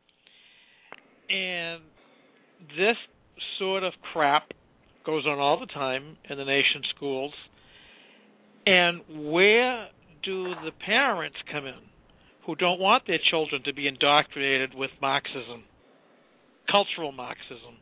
S16: And this sort of crap goes on all the time in the nation's schools. And where do the parents come in who don't want their children to be indoctrinated with Marxism, cultural Marxism?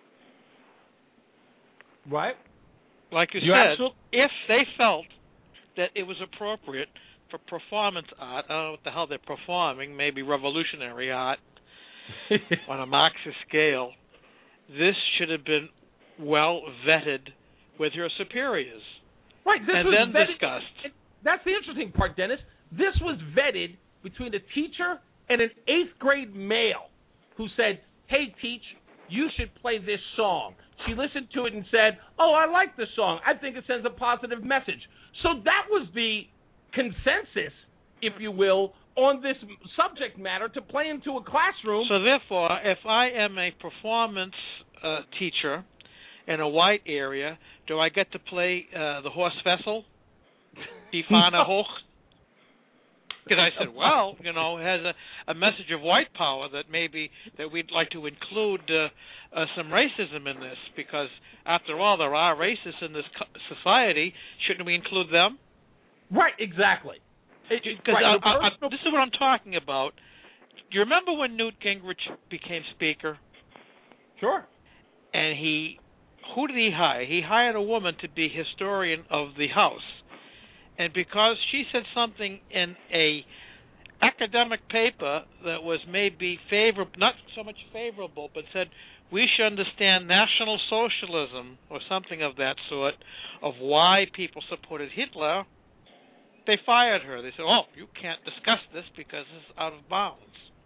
S3: Right.
S16: Like you said, if they felt that it was appropriate for performance art. I don't know what the hell they're performing, maybe revolutionary art on a Marxist scale. This should have been well vetted with your superiors.
S3: Right, this
S16: and
S3: was
S16: then
S3: vetted,
S16: discussed.
S3: That's the interesting part, Dennis. This was vetted between a teacher and an 8th grade male who said, hey, teach, you should play this song. She listened to it and said, oh, I like this song. I think it sends a positive message. So that was the consensus, if you will, on this subject matter to play into a classroom.
S16: So therefore, if I am a performance teacher in a white area, do I get to play the Horst Wessel? Die Fahne hoch? Because I said, well, you know, it has a message of white power that maybe that we'd like to include some racism in this, because after all, there are racists in this society. Shouldn't we include them?
S3: Right, exactly.
S16: Because this is what I'm talking about. Do you remember when Newt Gingrich became Speaker?
S3: Sure.
S16: And who did he hire? He hired a woman to be historian of the House. And because she said something in a academic paper that was maybe favorable, not so much favorable, but said we should understand National Socialism or something of that sort, of why people supported Hitler, they fired her. They said, oh, you can't discuss this because it's out of bounds.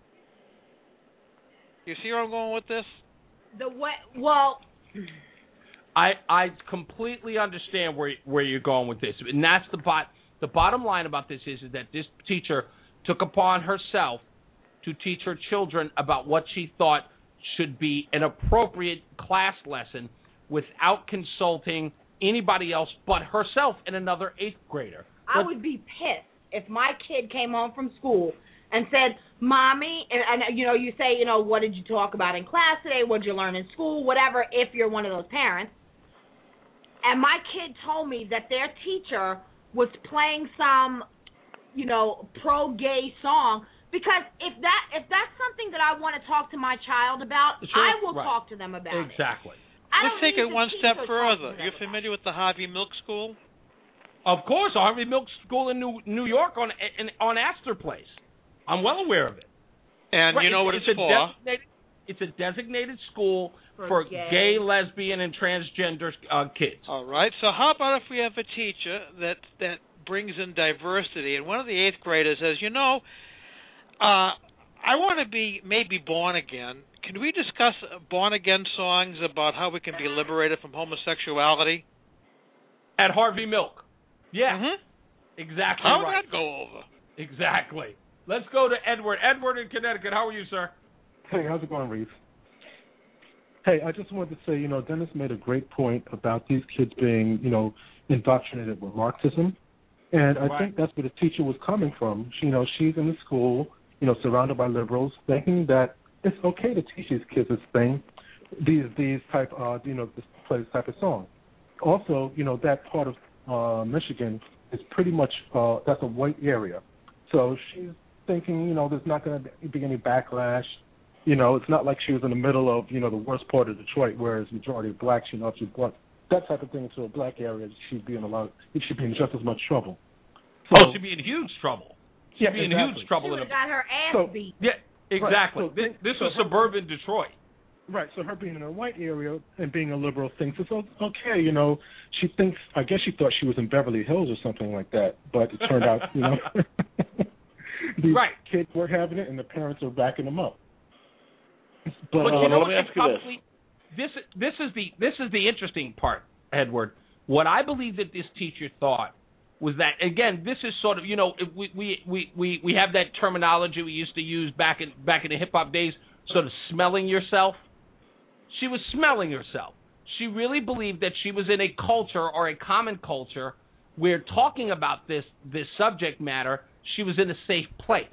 S16: You see where I'm going with this?
S3: I completely understand where you're going with this, and that's the bottom line about this is that this teacher took upon herself to teach her children about what she thought should be an appropriate class lesson without consulting anybody else but herself and another 8th grader.
S4: I would be pissed if my kid came home from school and said, Mommy, and you know, you say, you know, what did you talk about in class today? What did you learn in school? Whatever, if you're one of those parents. And my kid told me that their teacher was playing some, you know, pro-gay song. Because if that's something that I want to talk to my child about, sure, I will talk to them about it.
S3: Exactly.
S16: Let's take it one step further. You're familiar with the Harvey Milk School?
S3: Of course, Harvey Milk School in New York on Astor Place. I'm well aware of it.
S16: And you know what it's for?
S3: It's a designated school for gay, lesbian, and transgender kids.
S16: All right. So how about if we have a teacher that brings in diversity, and one of the 8th graders says, you know, I want to be maybe born again. Can we discuss born again songs about how we can be liberated from homosexuality?
S3: At Harvey Milk. Yeah.
S16: Mm-hmm.
S3: Exactly.
S16: How
S3: right.
S16: would that go over?
S3: Exactly. Let's go to Edward. Edward in Connecticut. How are you, sir?
S17: Hey, how's it going, Reeve? Hey, I just wanted to say, you know, Dennis made a great point about these kids being, you know, indoctrinated with Marxism. And I think that's where the teacher was coming from. You know, she's in the school, you know, surrounded by liberals, thinking that it's okay to teach these kids this thing, these type, you know, play this type of song. Also, you know, that part of Michigan is pretty much, that's a white area. So she's thinking, you know, there's not going to be any backlash. You know, it's not like she was in the middle of, you know, the worst part of Detroit, where it's majority of blacks. You know, if she brought that type of thing into a black area, she'd be in just as much trouble. So,
S3: she'd be in huge trouble. She'd
S17: Yeah,
S3: be in
S17: exactly.
S3: huge trouble.
S4: She would have got her ass beat.
S3: Yeah, exactly.
S17: Right.
S3: This was suburban Detroit.
S17: Right, so her being in a white area and being a liberal thinks it's okay, you know. She thinks, I guess she thought she was in Beverly Hills or something like that, but it turned out, you know, these kids were having it and the parents are backing them up.
S3: But you know,
S5: let me ask you
S3: this is the interesting part, Edward. What I believe that this teacher thought was that, again, this is sort of, you know, we have that terminology we used to use back in the hip hop days, sort of smelling yourself. She was smelling herself. She really believed that she was in a culture or a common culture where talking about this subject matter, she was in a safe place.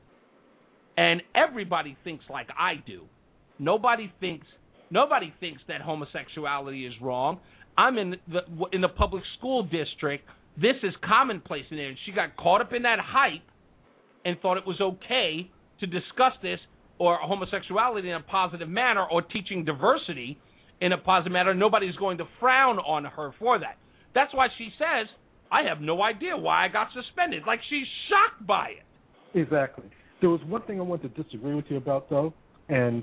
S3: And everybody thinks like I do. Nobody thinks that homosexuality is wrong. I'm in the public school district. This is commonplace in there. And she got caught up in that hype and thought it was okay to discuss this or homosexuality in a positive manner or teaching diversity in a positive manner. Nobody's going to frown on her for that. That's why she says I have no idea why I got suspended. Like, she's shocked by it.
S17: Exactly. There was one thing I wanted to disagree with you about, though, and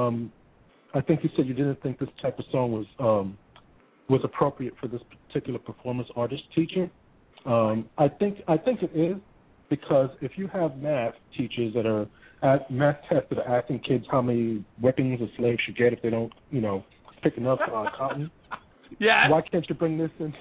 S17: I think you said you didn't think this type of song was appropriate for this particular performance artist teacher. I think it is, because if you have math teachers that are math tests that are asking kids how many whippings a slave should get if they don't, pick enough cotton.
S3: Yeah.
S17: Why can't you bring this in?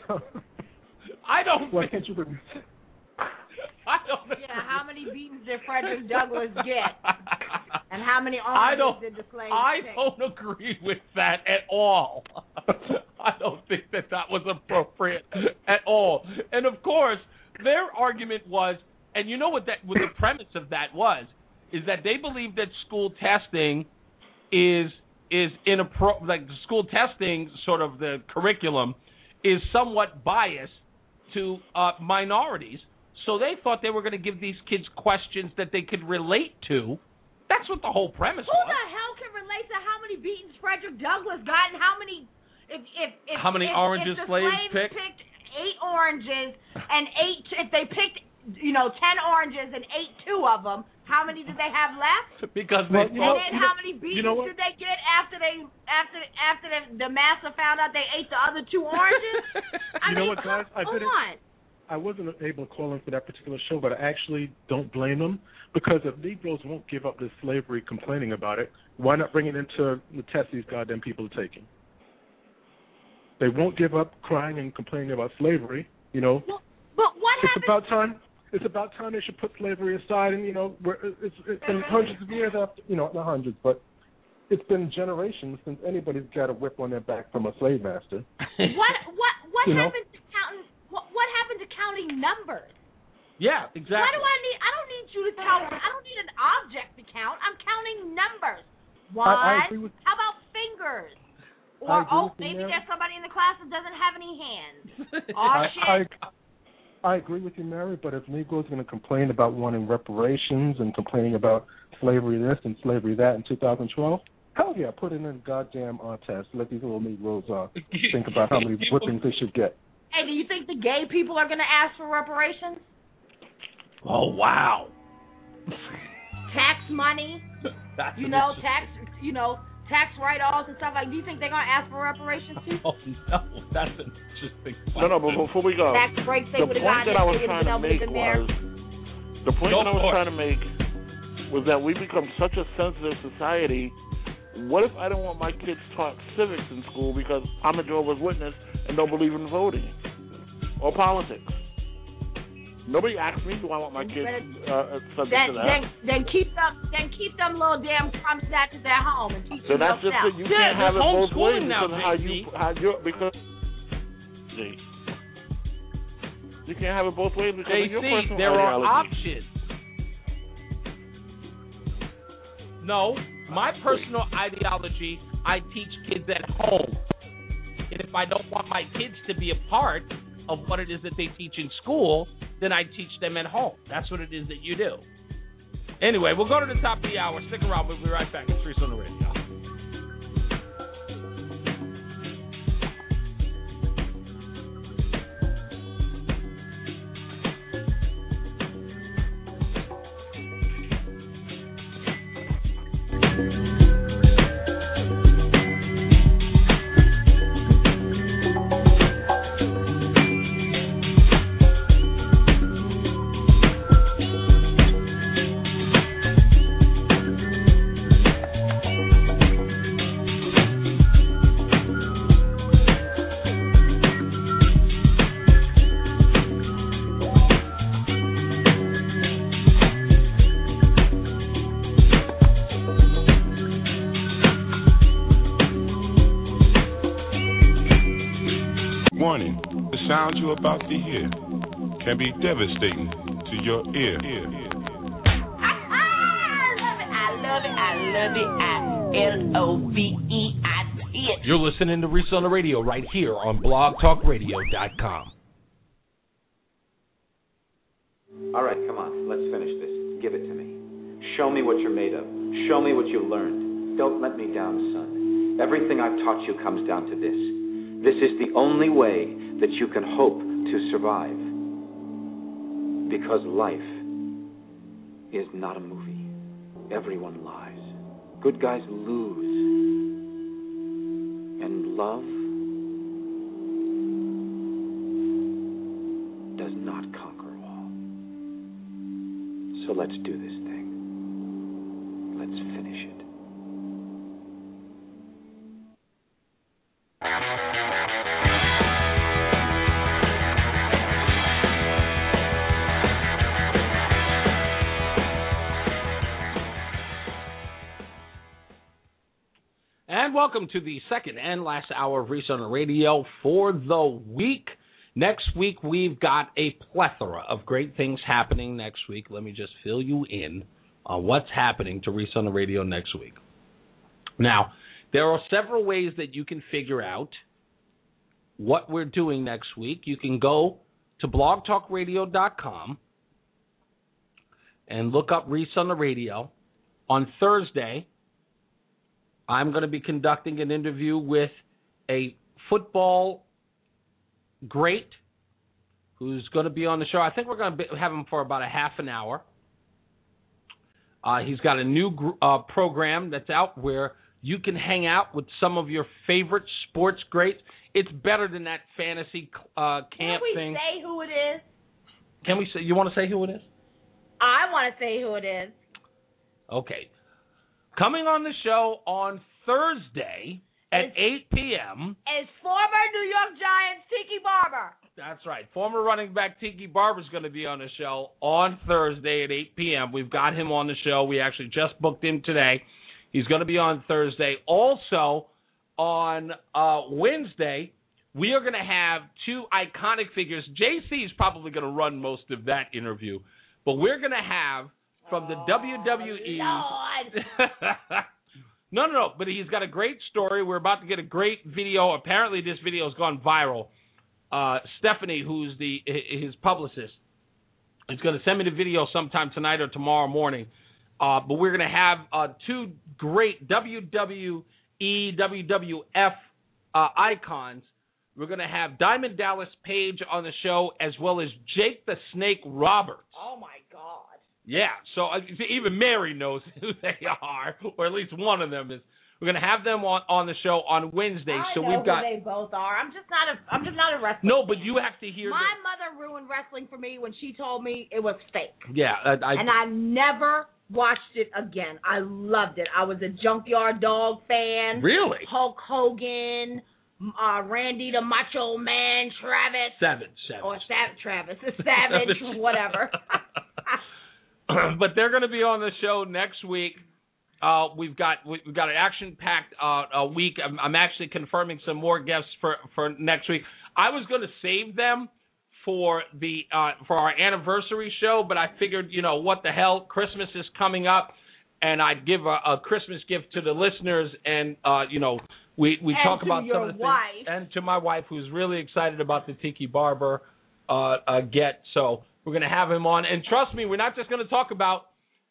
S17: Why can't you bring this?
S3: I don't know.
S4: Yeah, how many beatings did Frederick Douglass get? And how many arms did the slaves take?
S3: don't agree with that at all. I don't think that was appropriate at all. And of course, their argument was, and you know what the premise of that was, is that they believe that school testing is inappropriate. Like, school testing, sort of the curriculum, is somewhat biased to minorities. So they thought they were going to give these kids questions that they could relate to. That's what the whole premise was.
S4: Who the hell can relate to how many beatings Frederick Douglass got and how many
S3: how many oranges slaves picked?
S4: 8 oranges and if they picked 10 oranges and ate 2 of them, how many did they have left?
S3: Because
S4: how many beatings did they get after the master found out they ate the other 2 oranges?
S17: Guys? I wasn't able to call in for that particular show, but I actually don't blame them, because if Negroes won't give up this slavery complaining about it, why not bring it into the test these goddamn people are taking? They won't give up crying and complaining about slavery,
S4: Well, but what happened?
S17: It's about time they should put slavery aside, and it's been hundreds of years after, not hundreds, but it's been generations since anybody's got a whip on their back from a slave master.
S4: What happened to counting? What happened to counting numbers?
S3: Yeah, exactly.
S4: Why do I don't need you to count. I don't need an object to count. I'm counting numbers. One. How about fingers? Or maybe there's somebody in the class that doesn't have any hands.
S17: I agree with you, Mary, but if Negroes are going to complain about wanting reparations and complaining about slavery this and slavery that in 2012, hell yeah, put it in a goddamn test. Let these little Negroes think about how many whippings they should get.
S4: Hey, do you think the gay people are going to ask for reparations?
S3: Oh, wow.
S4: Tax money, tax write-offs and stuff like. Do you think they're going to ask for reparations too?
S3: Oh no, that's an interesting.
S5: No, but before we go,
S4: tax breaks they would have gotten.
S5: The point that I was trying to make was that we become such a sensitive society. What if I don't want my kids taught civics in school because I'm a Jehovah's Witness and don't believe in voting or politics? Nobody asked me, do I want my kids subject to that?
S4: Then keep them little damn crumb snatchers at home and teach them
S5: that's just that you can't have it both ways because you can't have it both ways because of your personal
S3: there
S5: ideology.
S3: Are options. No, my personal ideology, I teach kids at home. And if I don't want my kids to be a part of what it is that they teach in school, then I teach them at home. That's what it is that you do. Anyway, we'll go to the top of the hour. Stick around. We'll be right back. It's Reese on the Radio.
S18: Warning, the sound you're about to hear can be devastating to your ear.
S4: I love it. LOVEI.
S3: You're listening to Reese on the Radio right here on blogtalkradio.com.
S19: All right, come on, let's finish this. Give it to me. Show me what you're made of. Show me what you learned. Don't let me down, son. Everything I've taught you comes down to this. This is the only way that you can hope to survive. Because life is not a movie. Everyone lies. Good guys lose. And love does not conquer all. So let's do this thing. Let's finish it.
S3: And welcome to the second and last hour of Reese on the Radio for the week. Next week, we've got a plethora of great things happening next week. Let me just fill you in on what's happening to Reese on the Radio next week. Now, there are several ways that you can figure out what we're doing next week. You can go to blogtalkradio.com and look up Reese on the Radio. On Thursday, I'm going to be conducting an interview with a football great who's going to be on the show. I think we're going to have him for about a half an hour. He's got a new program that's out where you can hang out with some of your favorite sports greats. It's better than that fantasy camp thing.
S4: Can we say who it is?
S3: Can we say? You want to say who it is?
S4: I want to say who it is.
S3: Okay. Coming on the show on Thursday at 8 p.m.
S4: is former New York Giants Tiki Barber.
S3: That's right. Former running back Tiki Barber is going to be on the show on Thursday at 8 p.m. We've got him on the show. We actually just booked him today. He's going to be on Thursday. Also, on Wednesday, we are going to have two iconic figures. JC is probably going to run most of that interview, but we're going to have from the WWE. No. But he's got a great story. We're about to get a great video. Apparently, this video has gone viral. Stephanie, who's his publicist, is going to send me the video sometime tonight or tomorrow morning. But we're going to have two great WWE, WWF icons. We're going to have Diamond Dallas Page on the show, as well as Jake the Snake Roberts.
S4: Oh, my God.
S3: Yeah, so even Mary knows who they are, or at least one of them is. We're going to have them on the show on Wednesday.
S4: I
S3: so
S4: know
S3: we've got.
S4: Who they both are. I'm just not a wrestling.
S3: No, but you have to hear.
S4: My mother ruined wrestling for me when she told me it was fake.
S3: Yeah,
S4: and I never watched it again. I loved it. I was a Junkyard Dog fan.
S3: Really?
S4: Hulk Hogan, Randy the Macho Man, Travis.
S3: Savage.
S4: Or Travis, Savage, whatever.
S3: But they're going to be on the show next week. We've got an action-packed week. I'm actually confirming some more guests for next week. I was going to save them for our anniversary show, but I figured, what the hell, Christmas is coming up, and I'd give a Christmas gift to the listeners, and we talk about some of the things, and to my wife, who's really excited about the Tiki Barber get. So we're going to have him on, and trust me, we're not just going to talk about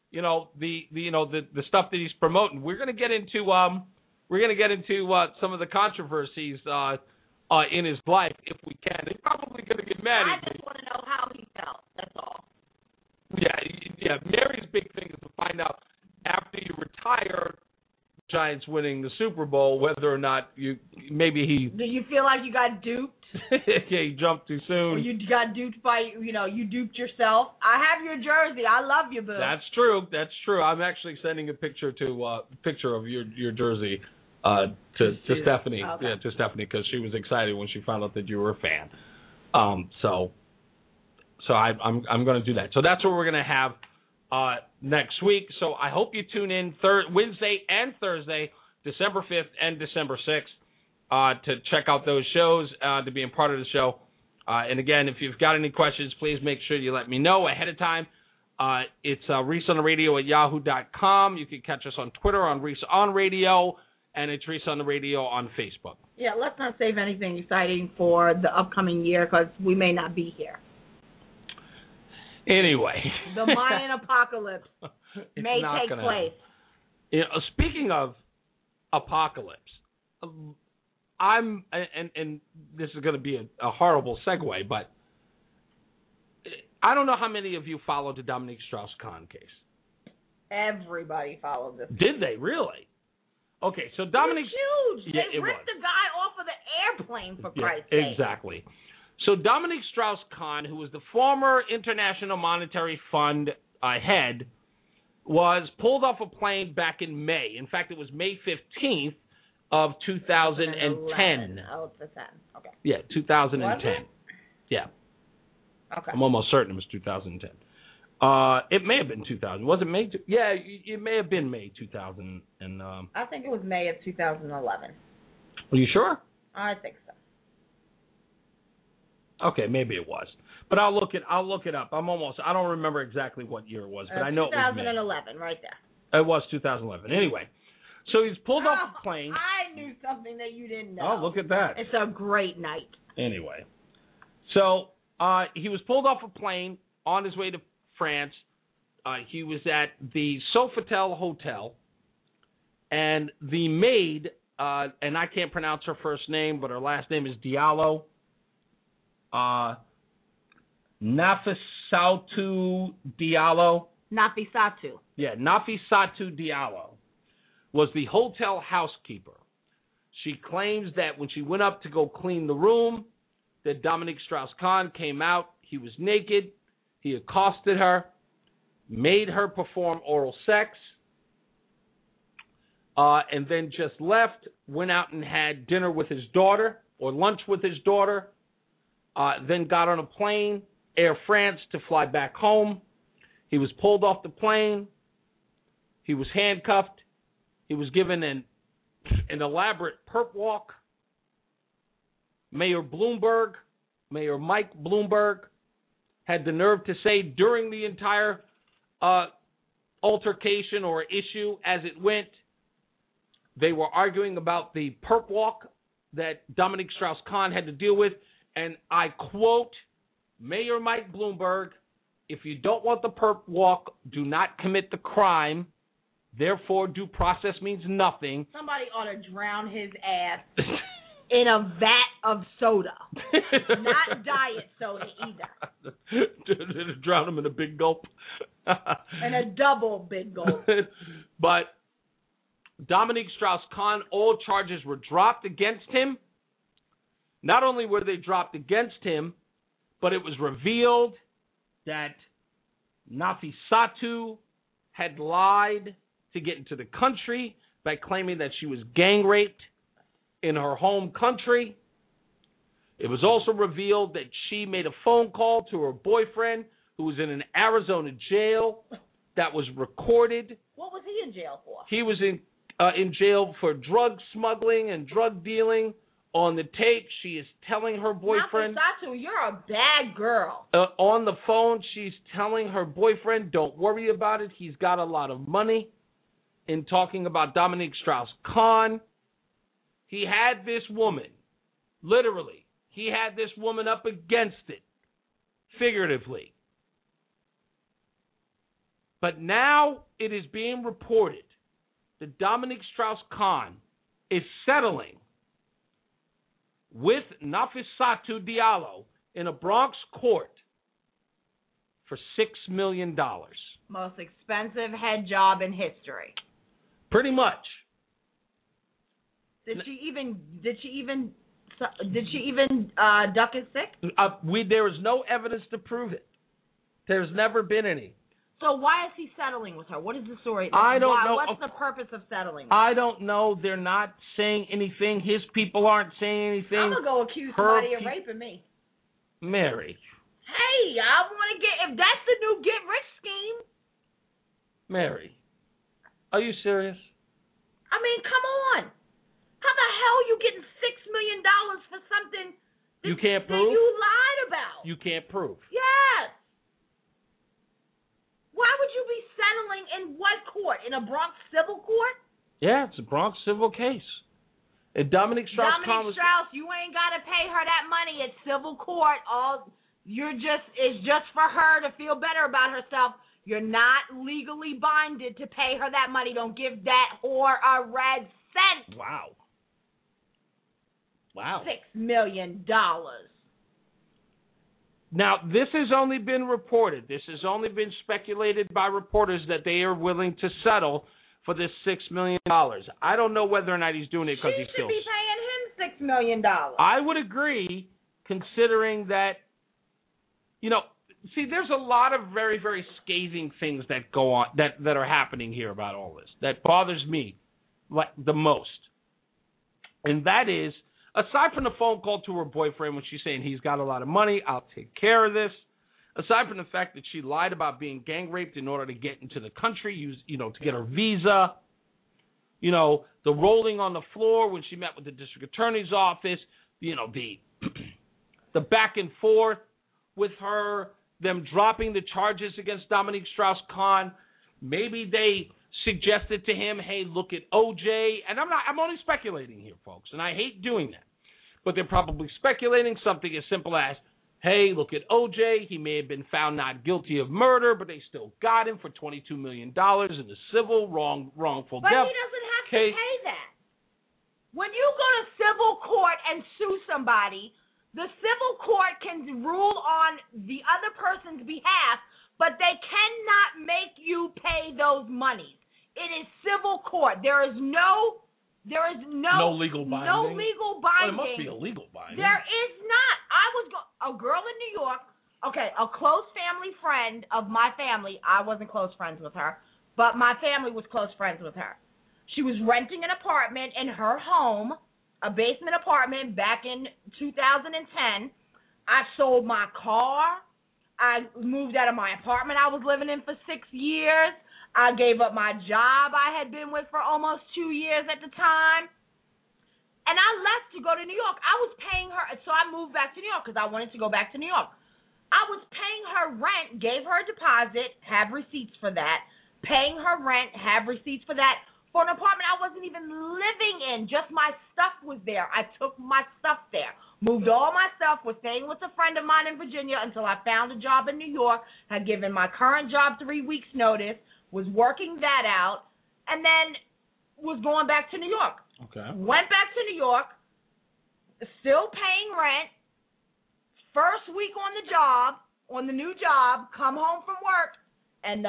S3: the stuff that he's promoting. We're going to get into some of the controversies in his life if we can. He's probably going to get mad at me.
S4: I just want to know how he felt. That's all.
S3: Yeah. Mary's big thing is to find out after you retire, Giants winning the Super Bowl, whether or not do you
S4: feel like you got duped?
S3: Yeah, you jumped too soon.
S4: Or you got duped by, you duped yourself. I have your jersey. I love you, boo.
S3: That's true. I'm actually sending a picture of your jersey to Stephanie.
S4: Okay.
S3: Yeah, to Stephanie, because she was excited when she found out that you were a fan. So I'm going to do that. So that's what we're going to have next week. So I hope you tune in Wednesday and Thursday, December 5th and December 6th, to check out those shows, to be a part of the show. And again, if you've got any questions, please make sure you let me know ahead of time. It's reaseontheradio@yahoo.com. You can catch us on Twitter on Reese on Radio, and it's Reese on the Radio on Facebook.
S4: Yeah, let's not save anything exciting for the upcoming year because we may not be here.
S3: Anyway.
S4: The Mayan apocalypse may take place.
S3: Speaking of apocalypse, and this is going to be a horrible segue, but I don't know how many of you followed the Dominique Strauss-Kahn case.
S4: Everybody followed this.
S3: Did they really? Okay, so Dominique.
S4: It was huge.
S3: Yeah,
S4: they ripped the guy off of the airplane, for Christ's sake.
S3: Exactly. So Dominique Strauss-Kahn, who was the former International Monetary Fund head, was pulled off a plane back in May. In fact, it was May 15th of 2010.
S4: Oh, it's the 10. Okay.
S3: Yeah, 2010.
S4: Was it?
S3: Yeah.
S4: Okay.
S3: I'm almost certain it was 2010. It may have been 2000. Was it May? Yeah, it may have been May 2000. And
S4: I think it was May of 2011.
S3: Are you sure?
S4: I think so.
S3: Okay, maybe it was. But I'll look it up. I don't remember exactly what year it was, but I know it was May.
S4: 2011, right there.
S3: It was 2011. Anyway, so he's pulled off the plane.
S4: I knew something that you didn't know.
S3: Oh, look at that.
S4: It's a great night.
S3: Anyway, so he was pulled off a plane on his way to France. He was at the Sofitel Hotel, and the maid, and I can't pronounce her first name, but her last name is Diallo. Nafissatou Diallo.
S4: Nafissatou.
S3: Yeah, Nafissatou Diallo was the hotel housekeeper. She claims that when she went up to go clean the room, that Dominique Strauss-Kahn came out. He was naked. He accosted her, made her perform oral sex, and then just left, went out and had dinner with his daughter or lunch with his daughter, then got on a plane, Air France, to fly back home. He was pulled off the plane. He was handcuffed. He was given an elaborate perp walk. Mayor Mike Bloomberg, had the nerve to say during the entire altercation or issue as it went, they were arguing about the perp walk that Dominique Strauss-Kahn had to deal with, and I quote Mayor Mike Bloomberg, "If you don't want the perp walk, do not commit the crime. Therefore, due process means nothing."
S4: Somebody ought to drown his ass in a vat of soda. Not diet soda either.
S3: Drown him in a big gulp.
S4: And a double big gulp.
S3: But Dominique Strauss-Kahn, all charges were dropped against him. Not only were they dropped against him, but it was revealed that Nafissatou had lied to get into the country by claiming that she was gang raped in her home country. It was also revealed that she made a phone call to her boyfriend who was in an Arizona jail that was recorded.
S4: What was he in jail for?
S3: He was in jail for drug smuggling and drug dealing. On the tape, she is telling her boyfriend...
S4: Nafissatou, you're a bad girl.
S3: On the phone, she's telling her boyfriend, don't worry about it. He's got a lot of money. In talking about Dominique Strauss-Kahn, he had this woman, literally, he had this woman up against it, figuratively. But now it is being reported that Dominique Strauss-Kahn is settling with Nafissatou Diallo in a Bronx court for $6 million.
S4: Most expensive head job in history.
S3: Pretty much.
S4: Did she even duck his sick?
S3: There is no evidence to prove it. There's never been any.
S4: So why is he settling with her? What is the story?
S3: I don't know.
S4: What's the purpose of settling?
S3: I don't know. They're not saying anything. His people aren't saying anything.
S4: I'm going to go accuse somebody of raping me.
S3: Mary.
S4: Hey, I want to if that's the new get rich scheme.
S3: Mary. Are you serious?
S4: I mean, come on. How the hell are you getting $6 million for something
S3: you can't prove?
S4: that you lied about?
S3: You can't prove.
S4: Yes. Why would you be settling in what court? In a Bronx civil court?
S3: Yeah, it's a Bronx civil case. And Dominique Strauss-Kahn
S4: you ain't got to pay her that money. It's civil court. It's just for her to feel better about herself. You're not legally binded to pay her that money. Don't give that whore a red cent.
S3: Wow.
S4: $6 million.
S3: Now, this has only been reported. This has only been speculated by reporters that they are willing to settle for this $6 million. I don't know whether or not he's doing it because he feels.
S4: She should be paying him $6 million.
S3: I would agree, considering that, see, there's a lot of very, very scathing things that go on, that are happening here about all this, that bothers me the most. And that is, aside from the phone call to her boyfriend when she's saying he's got a lot of money, I'll take care of this, aside from the fact that she lied about being gang raped in order to get into the country, to get her visa, the rolling on the floor when she met with the district attorney's office, the back and forth with her, them dropping the charges against Dominique Strauss-Kahn. Maybe they suggested to him, hey, look at OJ. And I'm only speculating here, folks, and I hate doing that. But they're probably speculating something as simple as, hey, look at OJ. He may have been found not guilty of murder, but they still got him for $22 million in the civil wrongful death case.
S4: But he doesn't have to pay that. When you go to civil court and sue somebody, the civil court can rule on the other person's behalf, but they cannot make you pay those monies. It is civil court. There is no
S3: legal binding.
S4: No legal
S3: Well,
S4: binding.
S3: it must be a legal binding.
S4: There is not. A girl in New York, a close family friend of my family, I wasn't close friends with her, but my family was close friends with her. She was renting an apartment in her home, a basement apartment back in 2010. I sold my car. I moved out of my apartment I was living in for 6 years. I gave up my job I had been with for almost 2 years at the time. And I left to go to New York. I was paying her, so I moved back to New York because I wanted to go back to New York. I was paying her rent, gave her a deposit, have receipts for that, paying her rent, have receipts for that, for an apartment I wasn't even living in. Just my stuff was there. I took my stuff there, moved all my stuff, was staying with a friend of mine in Virginia until I found a job in New York, had given my current job 3 weeks' notice, was working that out, and then was going back to New York.
S3: Okay.
S4: Went back to New York, still paying rent. First week on the new job, come home from work, and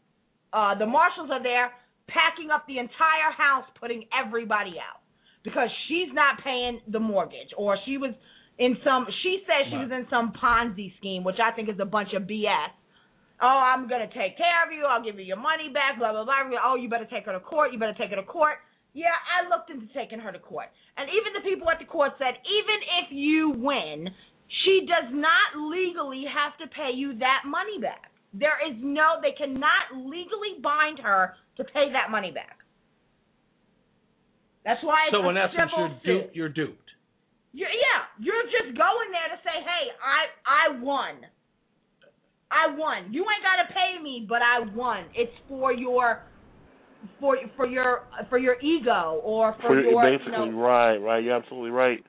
S4: the marshals are there packing up the entire house, putting everybody out because she's not paying the mortgage, or she was in she said she was in some Ponzi scheme, which I think is a bunch of BS. Oh, I'm going to take care of you. I'll give you your money back, blah, blah, blah. Oh, you better take her to court. Yeah, I looked into taking her to court. And even the people at the court said, even if you win, she does not legally have to pay you that money back. They cannot legally bind her to pay that money back. That's why it's
S3: in essence, you're duped.
S4: You're just going there to say, hey, I won. You ain't got to pay me, but I won. It's for your ego or for your
S5: basically right. You're absolutely right.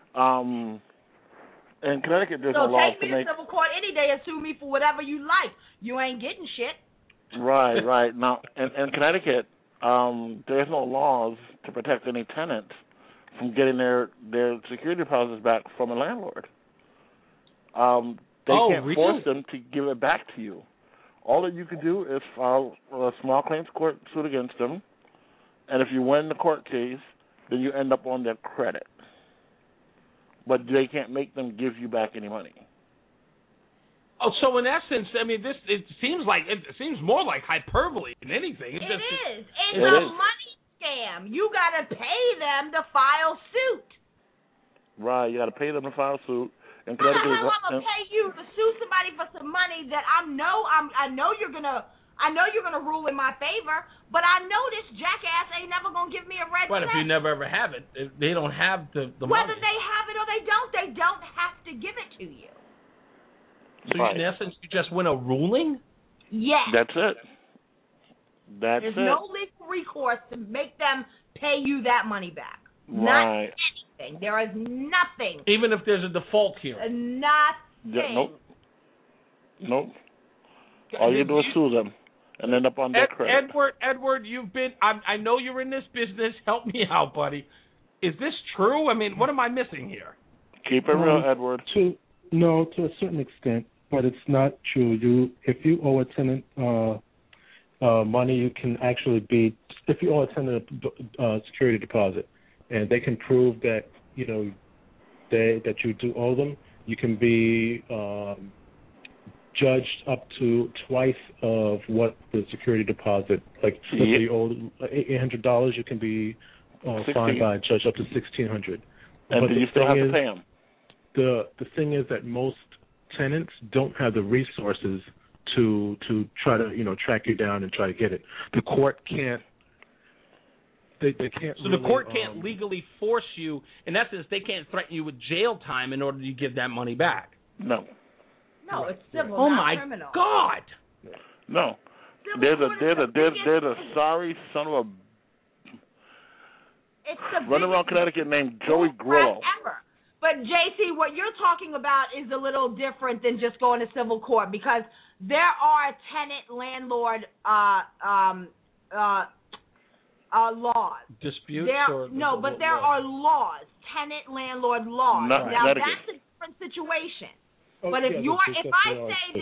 S5: In Connecticut, there's no laws
S4: to make. So take me to civil court any day and sue me for whatever you like. You ain't getting shit.
S5: Right. Now, in Connecticut, there's no laws to protect any tenants from getting their security deposits back from a landlord. They can't force them to give it back to you. All that you can do is file a small claims court suit against them, and if you win the court case, then you end up on their credit. But they can't make them give you back any money.
S3: Oh, so in essence, I mean, it seems more like hyperbole than anything.
S4: It's a money scam. You got to pay them to file suit.
S5: Right, you got to pay them to file suit.
S4: How the hell I'm gonna pay you to sue somebody for some money that I know you're gonna rule in my favor, but I know this jackass ain't never gonna give me a red check.
S3: But if you never ever have it, if they don't have the money.
S4: Whether they have it or they don't have to give it to you.
S3: So in essence, you just win a ruling?
S4: Yes.
S5: That's it.
S4: There's no legal recourse to make them pay you that money back.
S5: Right.
S4: Not anything. There is nothing.
S3: Even if there's a default hearing.
S4: Nothing.
S5: Nope. All you do is sue them and end up on their credit.
S3: Edward, you've been. I know you're in this business. Help me out, buddy. Is this true? I mean, what am I missing here?
S5: Keep it real, Edward.
S17: No, to a certain extent, but it's not true. If you owe a tenant money, you can actually be, if you owe a tenant a security deposit, and they can prove that that you do owe them, you can be judged up to twice of what the security deposit. Like if you owe $800, you can be fined by a judge up to $1,600.
S5: And do you still have to pay them?
S17: The thing is that most tenants don't have the resources to try to track you down and try to get it. The court can't. They can't.
S3: So the court can't legally force you. In essence, they can't threaten you with jail time in order to give that money back.
S5: No.
S4: No, it's civil,
S3: oh
S4: not
S3: my
S4: criminal.
S3: God.
S5: No. There's a sorry son of a running around Connecticut named Joey Grillo.
S4: But JC, what you're talking about is a little different than just going to civil court, because there are tenant-landlord laws.
S3: Disputes?
S4: But there are laws, tenant-landlord laws.
S5: Now
S4: that's a different situation. But if I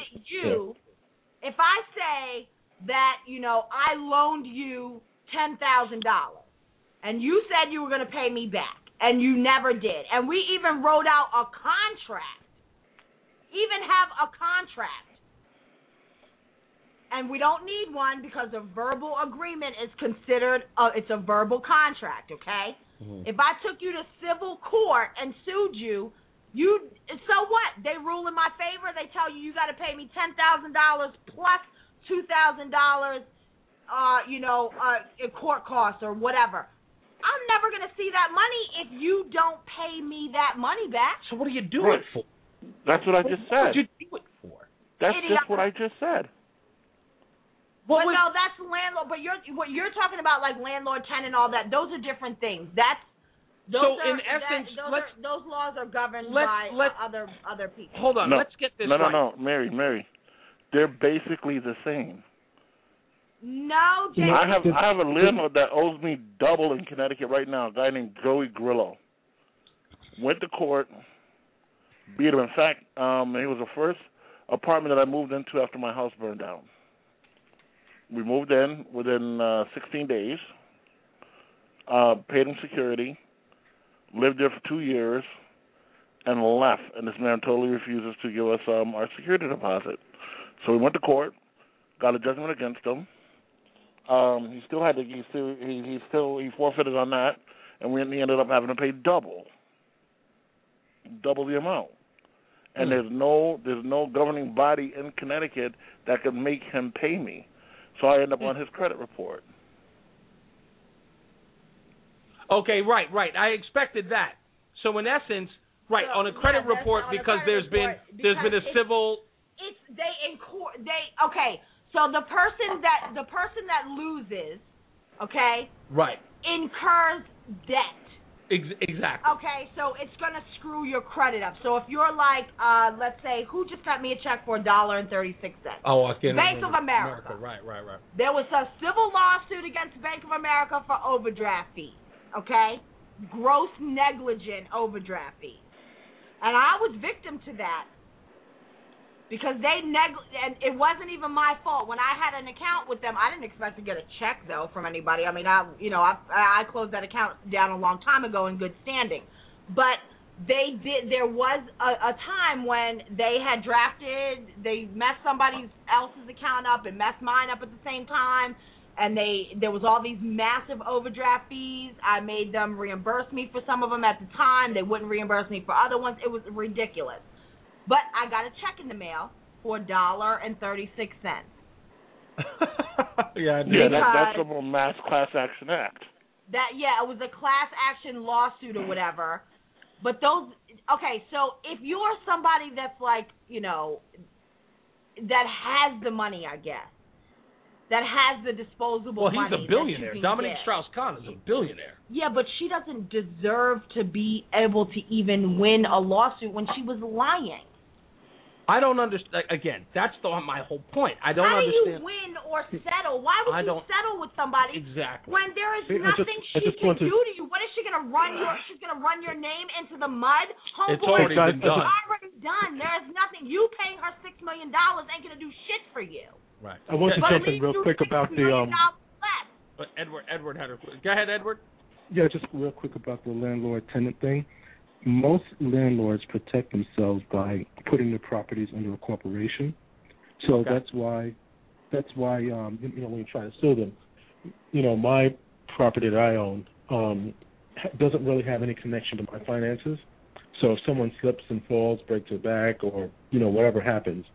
S4: say that I loaned you $10,000 and you said you were going to pay me back and you never did, and we even wrote out a contract, and we don't need one because a verbal agreement is considered it's a verbal contract, okay? Mm-hmm. If I took you to civil court and sued you, so what? They rule in my favor. They tell you got to pay me $10,000 plus $2,000, in court costs or whatever. I'm never going to see that money if you don't pay me that money back.
S3: So what do you do it for?
S5: That's what I just said.
S3: What did you do it for?
S5: That's just what I just said.
S4: But no, that's landlord. But what you're talking about, like landlord, tenant, all that. Those are different things. Those laws are governed by other people.
S3: Hold on, let's get this right.
S5: No, Mary. They're basically the same.
S4: No, Jay.
S5: I have a landlord that owes me double in Connecticut right now, a guy named Joey Grillo. Went to court, beat him. In fact, he was the first apartment that I moved into after my house burned down. We moved in within 16 days, paid him security, lived there for 2 years, and left. And this man totally refuses to give us our security deposit. So we went to court, got a judgment against him. He forfeited on that, and we ended up having to pay double the amount. And there's no governing body in Connecticut that could make him pay me. So I end up on his credit report.
S3: Okay, right. I expected that. So in essence, on a credit report, because there's been a civil.
S4: Okay. So the person that loses, okay,
S3: right,
S4: incurs debt.
S3: Exactly.
S4: Okay, so it's gonna screw your credit up. So if you're like, let's say, who just sent me a check for $1.36?
S3: Oh, I can't.
S4: Bank of America.
S3: Right.
S4: There was a civil lawsuit against Bank of America for overdraft fees. Okay, gross negligent overdraft fees, and I was victim to that. Because and it wasn't even my fault. When I had an account with them, I didn't expect to get a check though from anybody. I mean, I closed that account down a long time ago in good standing. But they did. There was a time when they messed somebody else's account up and messed mine up at the same time, and there was all these massive overdraft fees. I made them reimburse me for some of them at the time. They wouldn't reimburse me for other ones. It was ridiculous. But I got a check in the mail for $1.36.
S5: That's a mass class action act.
S4: It was a class action lawsuit or whatever. But so if you're somebody that's like, that has the money, I guess, that has the disposable money.
S3: Well, he's a billionaire. Dominique Strauss-Kahn is a billionaire.
S4: Yeah, but she doesn't deserve to be able to even win a lawsuit when she was lying.
S3: I don't understand. Again, that's my whole point. I don't understand.
S4: How do you win or settle? Why would you settle with somebody when there is nothing she can do to you? What is she going to run your? She's going to run your name into the mud. Homeboy,
S3: it's already been done.
S4: It's already done. There's nothing. You paying her $6 million ain't going to do shit for you.
S3: Right.
S17: I want to jump in real quick about the
S3: But Edward had a. Go ahead, Edward.
S17: Yeah, just real quick about the landlord-tenant thing. Most landlords protect themselves by putting their properties under a corporation. So that's why when you try to sue them, my property that I own doesn't really have any connection to my finances. So if someone slips and falls, breaks their back, or whatever happens,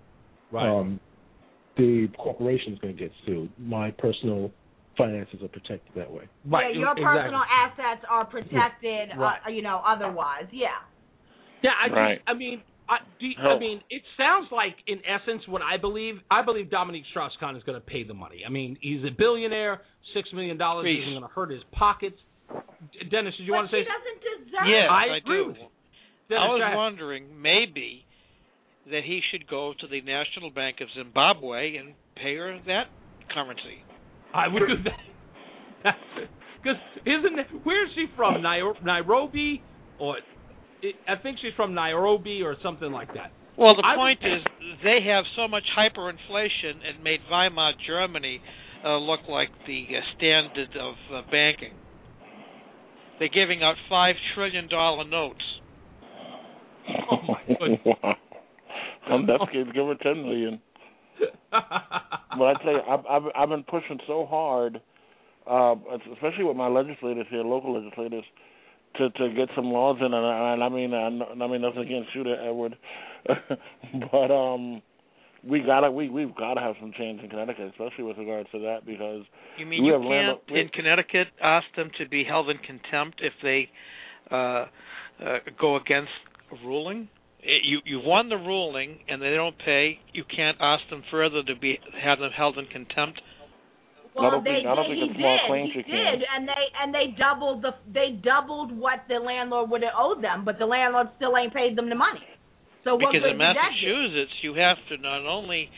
S17: the corporation is going to get sued. My personal finances are protected that way.
S4: Right. Yeah, your personal assets are protected, otherwise. Yeah.
S3: Yeah, I mean, it sounds like, in essence, what I believe Dominique Strauss-Kahn is going to pay the money. I mean, he's a billionaire. $6 million isn't going to hurt his pockets. Dennis, did you want to say?
S4: She doesn't deserve it.
S16: Yes,
S3: I agree.
S16: do.
S3: Dennis,
S16: I was wondering maybe that he should go to the National Bank of Zimbabwe and pay her that currency.
S3: I would do that. Because where is she from? Nairobi? Or I think she's from Nairobi or something like that.
S16: Well, the point is they have so much hyperinflation it made Weimar Germany look like the standard of banking. They're giving out $5 trillion notes.
S3: Oh, my goodness.
S5: Wow. That's give her $10 million. But I tell you, I've been pushing so hard, especially with my legislators here, local legislators, to get some laws in, and I mean nothing against you there, Edward, but we've got to have some change in Connecticut, especially with regards to that, because
S16: you mean you can't in Connecticut ask them to be held in contempt if they go against a ruling? You won the ruling and they don't pay. You can't ask them further to have them held in contempt.
S4: Well,
S5: I don't think it's small claims you can.
S4: And they doubled what the landlord would have owed them, but the landlord still ain't paid them the money. So what
S16: because
S4: good
S16: in Massachusetts you have to not only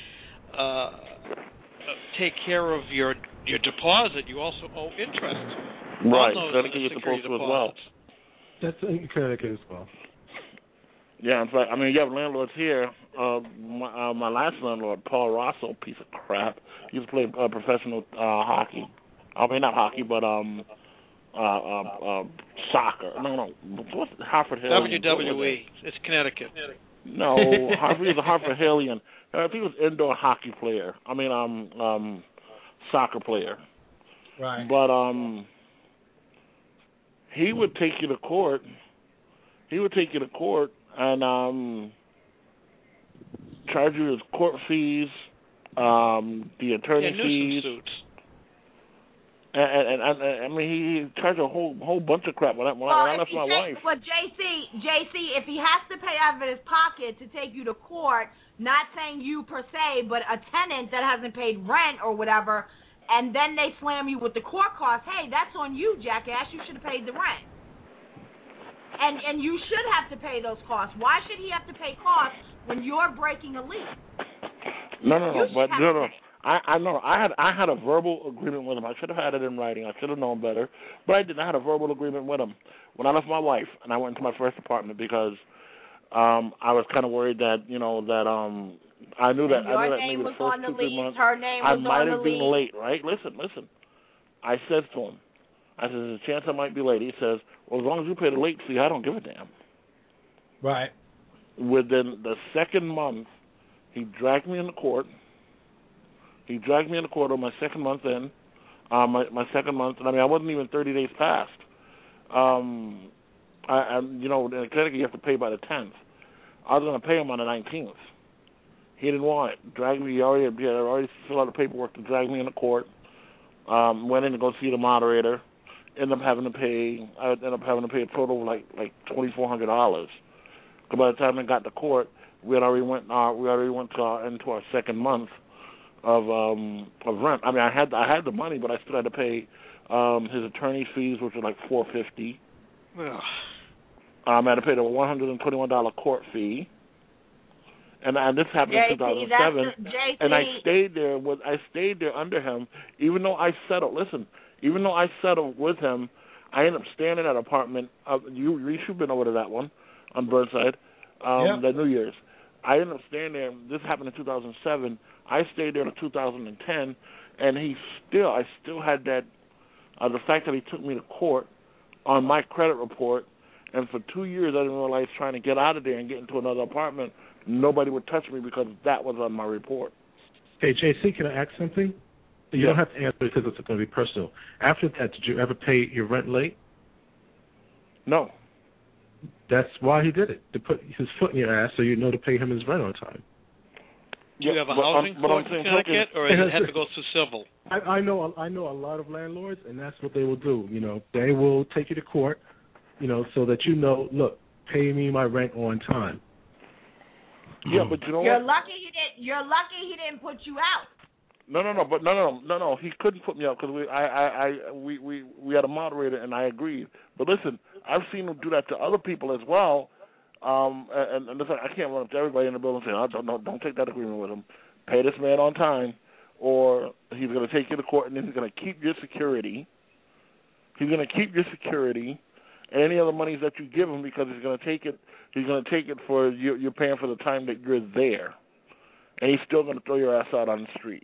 S16: take care of your deposit, you also owe interest.
S5: Right, Connecticut you're supposed to as well.
S17: That's in Connecticut as well.
S5: Yeah, in fact, I mean, you have landlords here. My last landlord, Paul Rosso, piece of crap. He used to play professional hockey. I mean, not hockey, but soccer. No, what's Hartford Hillian?
S16: WWE. It's Connecticut.
S5: No, he's a Hartford Hillian. He was indoor hockey player. I mean, soccer player.
S3: Right.
S5: But he would take you to court. And charge you his court fees, the attorney fees.
S16: Suits.
S5: And I mean, he charged a whole bunch of crap when I left my wife.
S4: Well, JC, if he has to pay out of his pocket to take you to court, not saying you per se, but a tenant that hasn't paid rent or whatever, and then they slam you with the court costs, hey, that's on you, jackass. You should have paid the rent. And you should have to pay those costs. Why should he have to pay costs when you're breaking a lease?
S5: No. I know. I had a verbal agreement with him. I should have had it in writing. I should have known better, but I didn't. I had a verbal agreement with him when I left my wife and I went into my first apartment because I was kind of worried that I knew that maybe the first 2-3 months I might have been late. Right? Listen. I said to him, there's a chance I might be late. He says, well, as long as you pay the late fee, I don't give a damn.
S3: Right.
S5: Within the second month, he dragged me into court. On my second month in. My second month, and I wasn't even 30 days past. In Connecticut, you have to pay by the 10th. I was going to pay him on the 19th. He didn't want it. Dragged me. He had already filled out the paperwork to drag me into court. Went in to go see the moderator. Ended up having to pay a total of like $2,400. Because by the time I got to court, we already went into our second month of rent. I mean, I had the money, but I still had to pay his attorney fees, which were like $450. I had to pay the $121 court fee, And this happened in 2007, and I stayed there under him, even though I settled. Listen, even though I settled with him, I ended up staying in that apartment. You've been over to that one on Burnside, that New Year's. I ended up staying there. This happened in 2007. I stayed there in 2010, and I still had that. The fact that he took me to court on my credit report, and for 2 years I didn't realize trying to get out of there and get into another apartment, nobody would touch me because that was on my report.
S17: Hey, JC, can I ask something? You don't have to answer because it's going to be personal. After that, did you ever pay your rent late?
S5: No.
S17: That's why he did it, to put his foot in your ass so you know to pay him his rent on time.
S16: Do you have a housing court in Connecticut, or does it have to go through civil?
S17: I know a lot of landlords, and that's what they will do. They will take you to court, so that look, pay me my rent on time.
S5: Yeah, but you know
S4: You're
S5: what?
S4: lucky he didn't put you out.
S5: No. He couldn't put me out because we had a moderator, and I agreed. But listen, I've seen him do that to other people as well. And listen, I can't run up to everybody in the building and say, don't take that agreement with him. Pay this man on time, or he's going to take you to court, and then he's going to keep your security. He's going to keep your security and any other monies that you give him because he's going to take it. He's going to take it for you're paying for the time that you're there, and he's still going to throw your ass out on the street.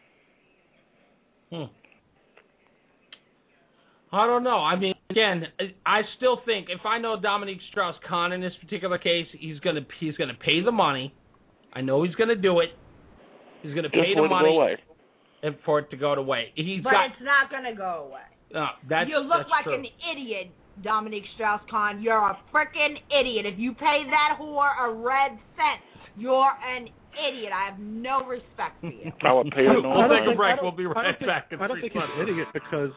S3: I don't know. I mean, again, I still think if I know Dominique Strauss-Kahn in this particular case, he's gonna pay the money. I know he's gonna do it. He's gonna pay the money and for it to go away.
S4: It's not gonna go away. You look like an idiot, Dominique Strauss-Kahn. You're a freaking idiot. If you pay that whore a red cent, you're an idiot. I have no respect for you.
S5: I would pay him no
S3: We'll take a break. We'll be right back.
S17: I don't think he's an idiot because...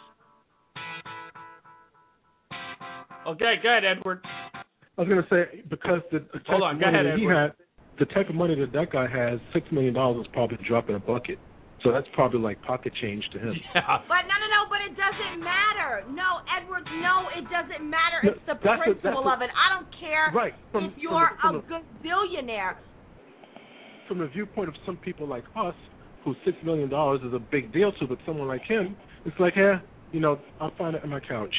S3: Okay, go ahead, Edward.
S17: I was going to say, because the type of money that guy has, $6 million is probably a drop in a bucket. So that's probably like pocket change to him.
S3: Yeah.
S4: But but it doesn't matter. No, Edward, no, it doesn't matter. It's the principle of it. I don't care if you're a good billionaire.
S17: From the viewpoint of some people like us, who $6 million is a big deal to, but someone like him, it's like, I'll find it on my couch.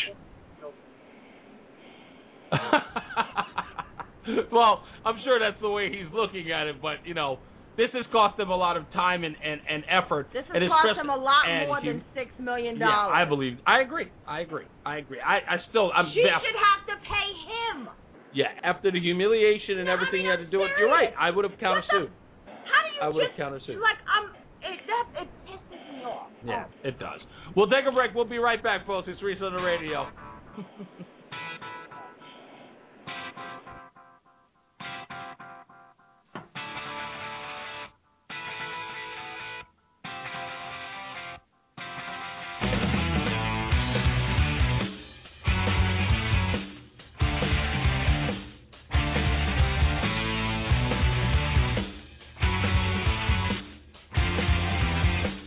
S3: Well, I'm sure that's the way he's looking at it, but this has cost him a lot of time and effort.
S4: This has cost him a lot more than $6 million.
S3: Yeah, I agree.
S4: She should have to pay him.
S3: Yeah, after the humiliation and everything he had to do it, you're right. I would have countersued.
S4: How do you countersued? It pisses me off.
S3: Yeah, it does. We'll take a break. We'll be right back, folks. It's Reese on the radio.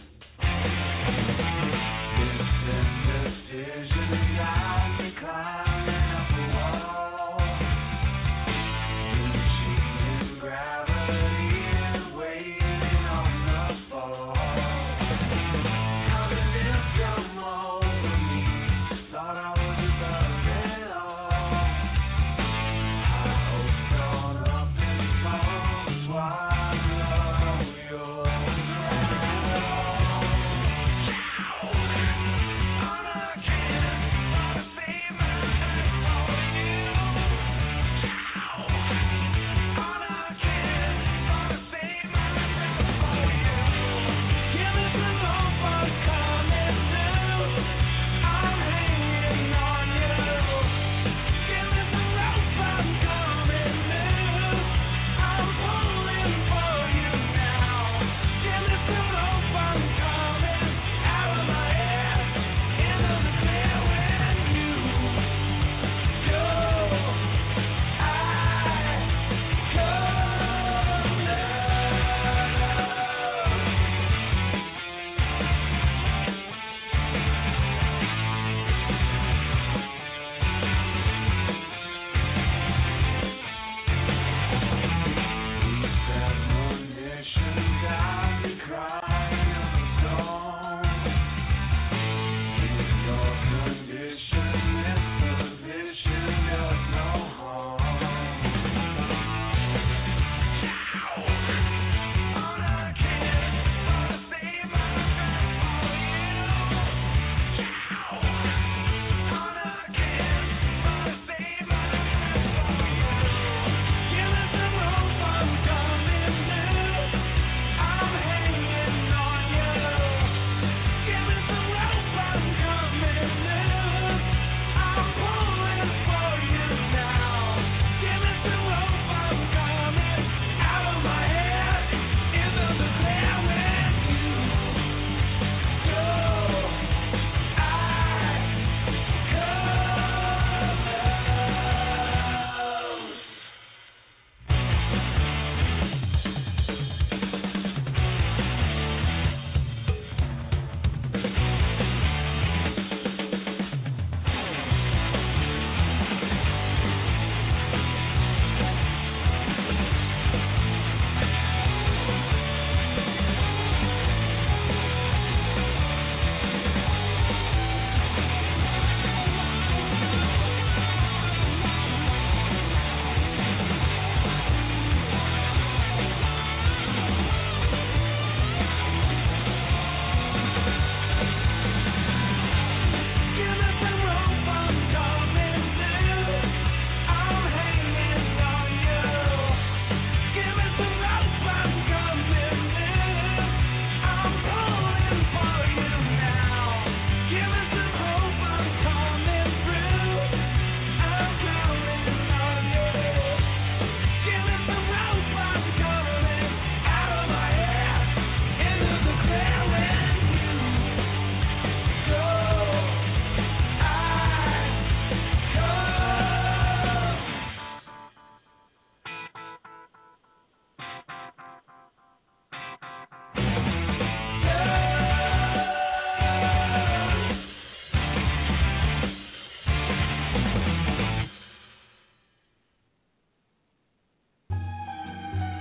S11: Decisions I decline.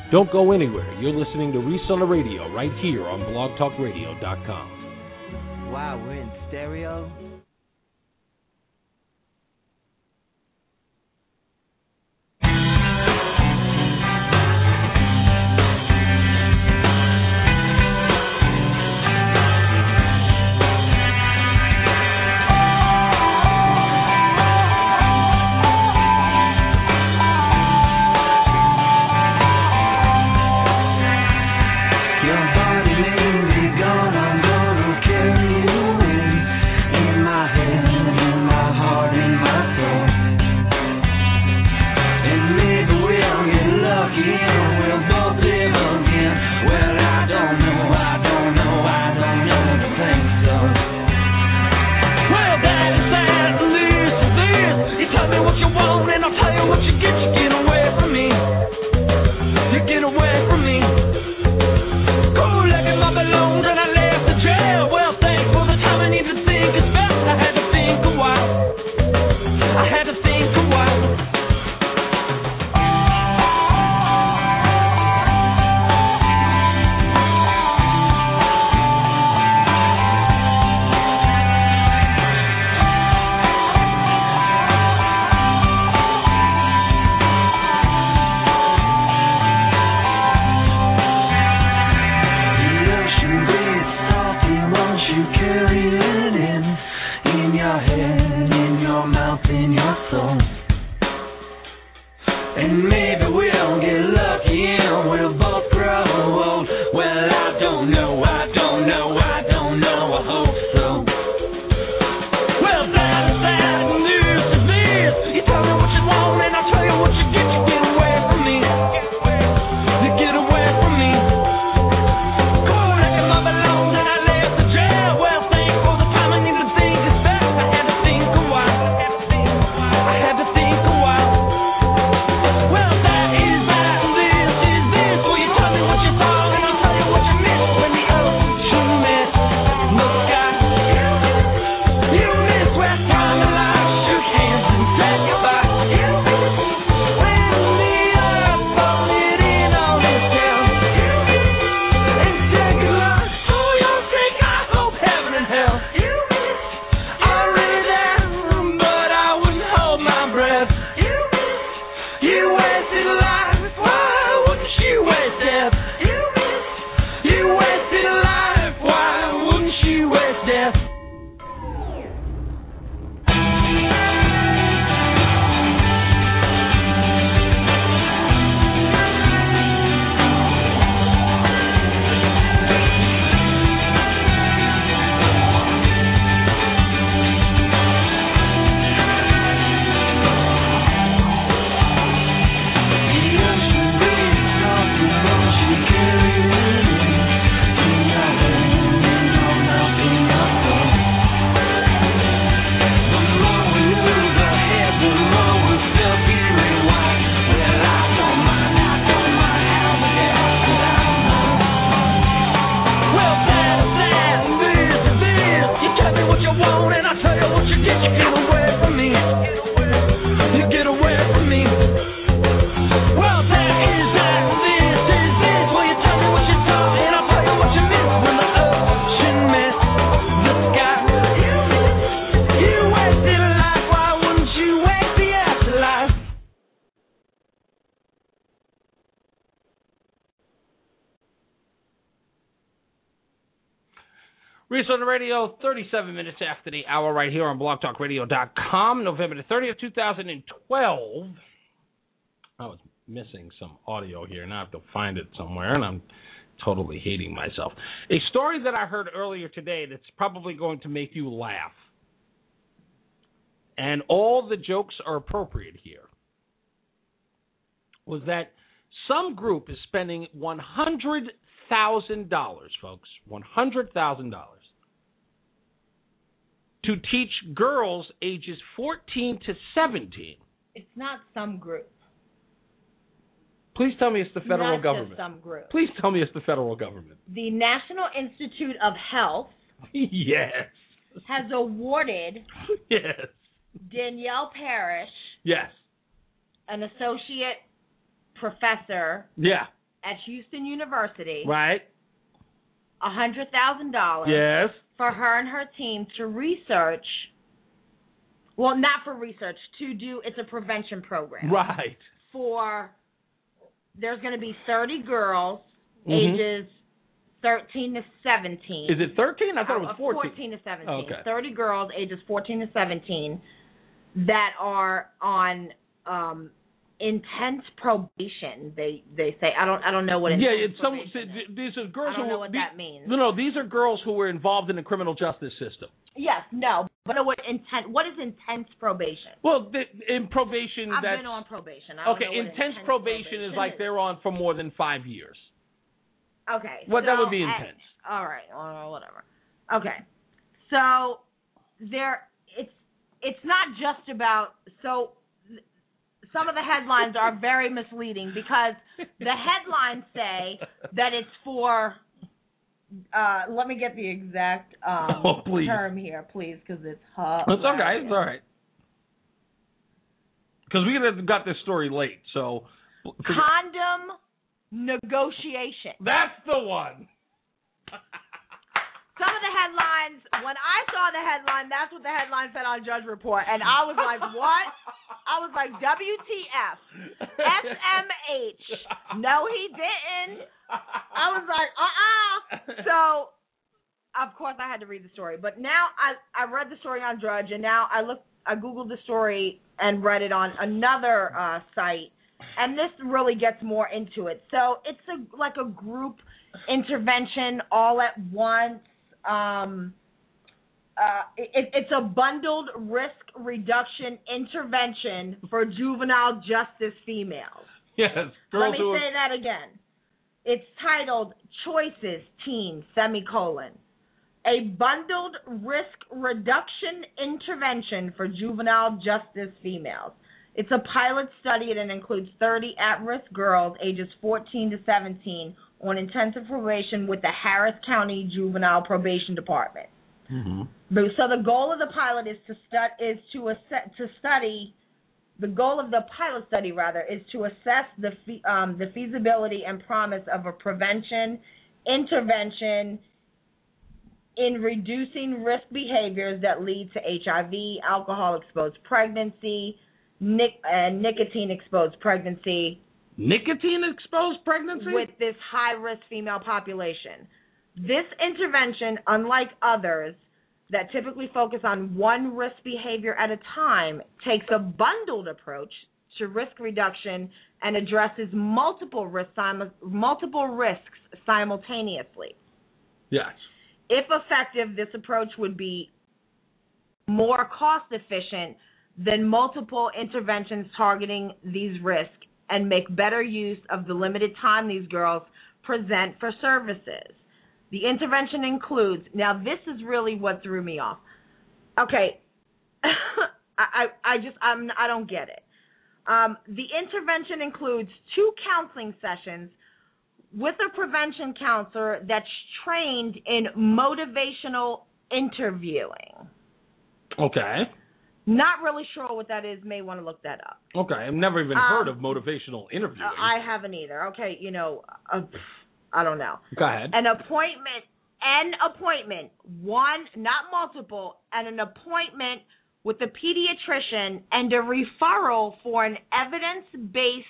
S15: Don't go anywhere. You're listening to Reese on the Radio right here on blogtalkradio.com.
S20: Wow, we're in stereo?
S3: Reese on the Radio, 37 minutes after the hour right here on blogtalkradio.com, November the 30th, 2012. I was missing some audio here. Now I have to find it somewhere, and I'm totally hating myself. A story that I heard earlier today that's probably going to make you laugh. And all the jokes are appropriate here. Was that some group is spending $100,000, folks, $100,000 to teach girls ages 14 to 17.
S4: It's not some group.
S3: Please tell me it's the federal government.
S4: Just some group.
S3: Please tell me it's the federal government.
S4: The National Institute of Health
S3: yes.
S4: has awarded
S3: yes.
S4: Danielle Parrish
S3: yes.
S4: an associate professor
S3: yeah.
S4: at Houston University.
S3: Right.
S4: $100,000.
S3: Yes.
S4: For her and her team to research. Well, not for research. It's a prevention program.
S3: Right.
S4: There's going to be 30 girls,
S3: Mm-hmm.
S4: ages 13 to 17.
S3: Is it 13? I thought it was 14.
S4: 14 to 17.
S3: Okay.
S4: 30 girls, ages 14 to 17, that are on intense probation. They say I don't know what intense probation is.
S3: These are girls
S4: I don't
S3: who
S4: know what that means.
S3: No, these are girls who were involved in the criminal justice system.
S4: Yes, no, but what is intense probation?
S3: Well, in probation,
S4: I've
S3: that's
S4: been on probation. I don't know what
S3: intense probation is like they're on for more than 5 years.
S4: Okay.
S3: Well, that would be intense.
S4: All right, whatever. Okay, so it's not just about some of the headlines are very misleading because the headlines say that it's for. Let me get the exact term here, please, because it's hot.
S3: It's okay. It's all right. Because we got this story late, so.
S4: Condom negotiation.
S3: That's the one.
S4: Some of the headlines, when I saw the headline, that's what the headline said on Judge Report, and I was like, what? I was like, WTF? SMH. No, he didn't. I was like, So, of course, I had to read the story. But now I read the story on Drudge, and now I Googled the story and read it on another site, and this really gets more into it. So it's like a group intervention all at once. It's a bundled risk reduction intervention for juvenile justice females.
S3: Yes.
S4: Let me say that again. It's titled Choices Teen, a bundled risk reduction intervention for juvenile justice females. It's a pilot study and it includes 30 at-risk girls ages 14 to 17 on intensive probation with the Harris County Juvenile Probation Department.
S3: Mm-hmm.
S4: So the goal of the pilot is the goal of the pilot study is to assess the feasibility and promise of a prevention intervention in reducing risk behaviors that lead to HIV, alcohol-exposed pregnancy, nicotine-exposed pregnancy.
S3: Nicotine-exposed pregnancy?
S4: With this high-risk female population. This intervention, unlike others that typically focus on one risk behavior at a time, takes a bundled approach to risk reduction and addresses multiple risks simultaneously.
S3: Yes.
S4: If effective, this approach would be more cost-efficient than multiple interventions targeting these risks and make better use of the limited time these girls present for services. The intervention includes, now this is really what threw me off. Okay, I don't get it. The intervention includes 2 counseling sessions with a prevention counselor that's trained in motivational interviewing.
S3: Okay.
S4: Not really sure what that is. May want to look that up.
S3: Okay, I've never even heard of motivational interviewing.
S4: I haven't either. Okay, I don't know.
S3: Go ahead.
S4: An appointment, one, not multiple, and an appointment with a pediatrician and a referral for an evidence-based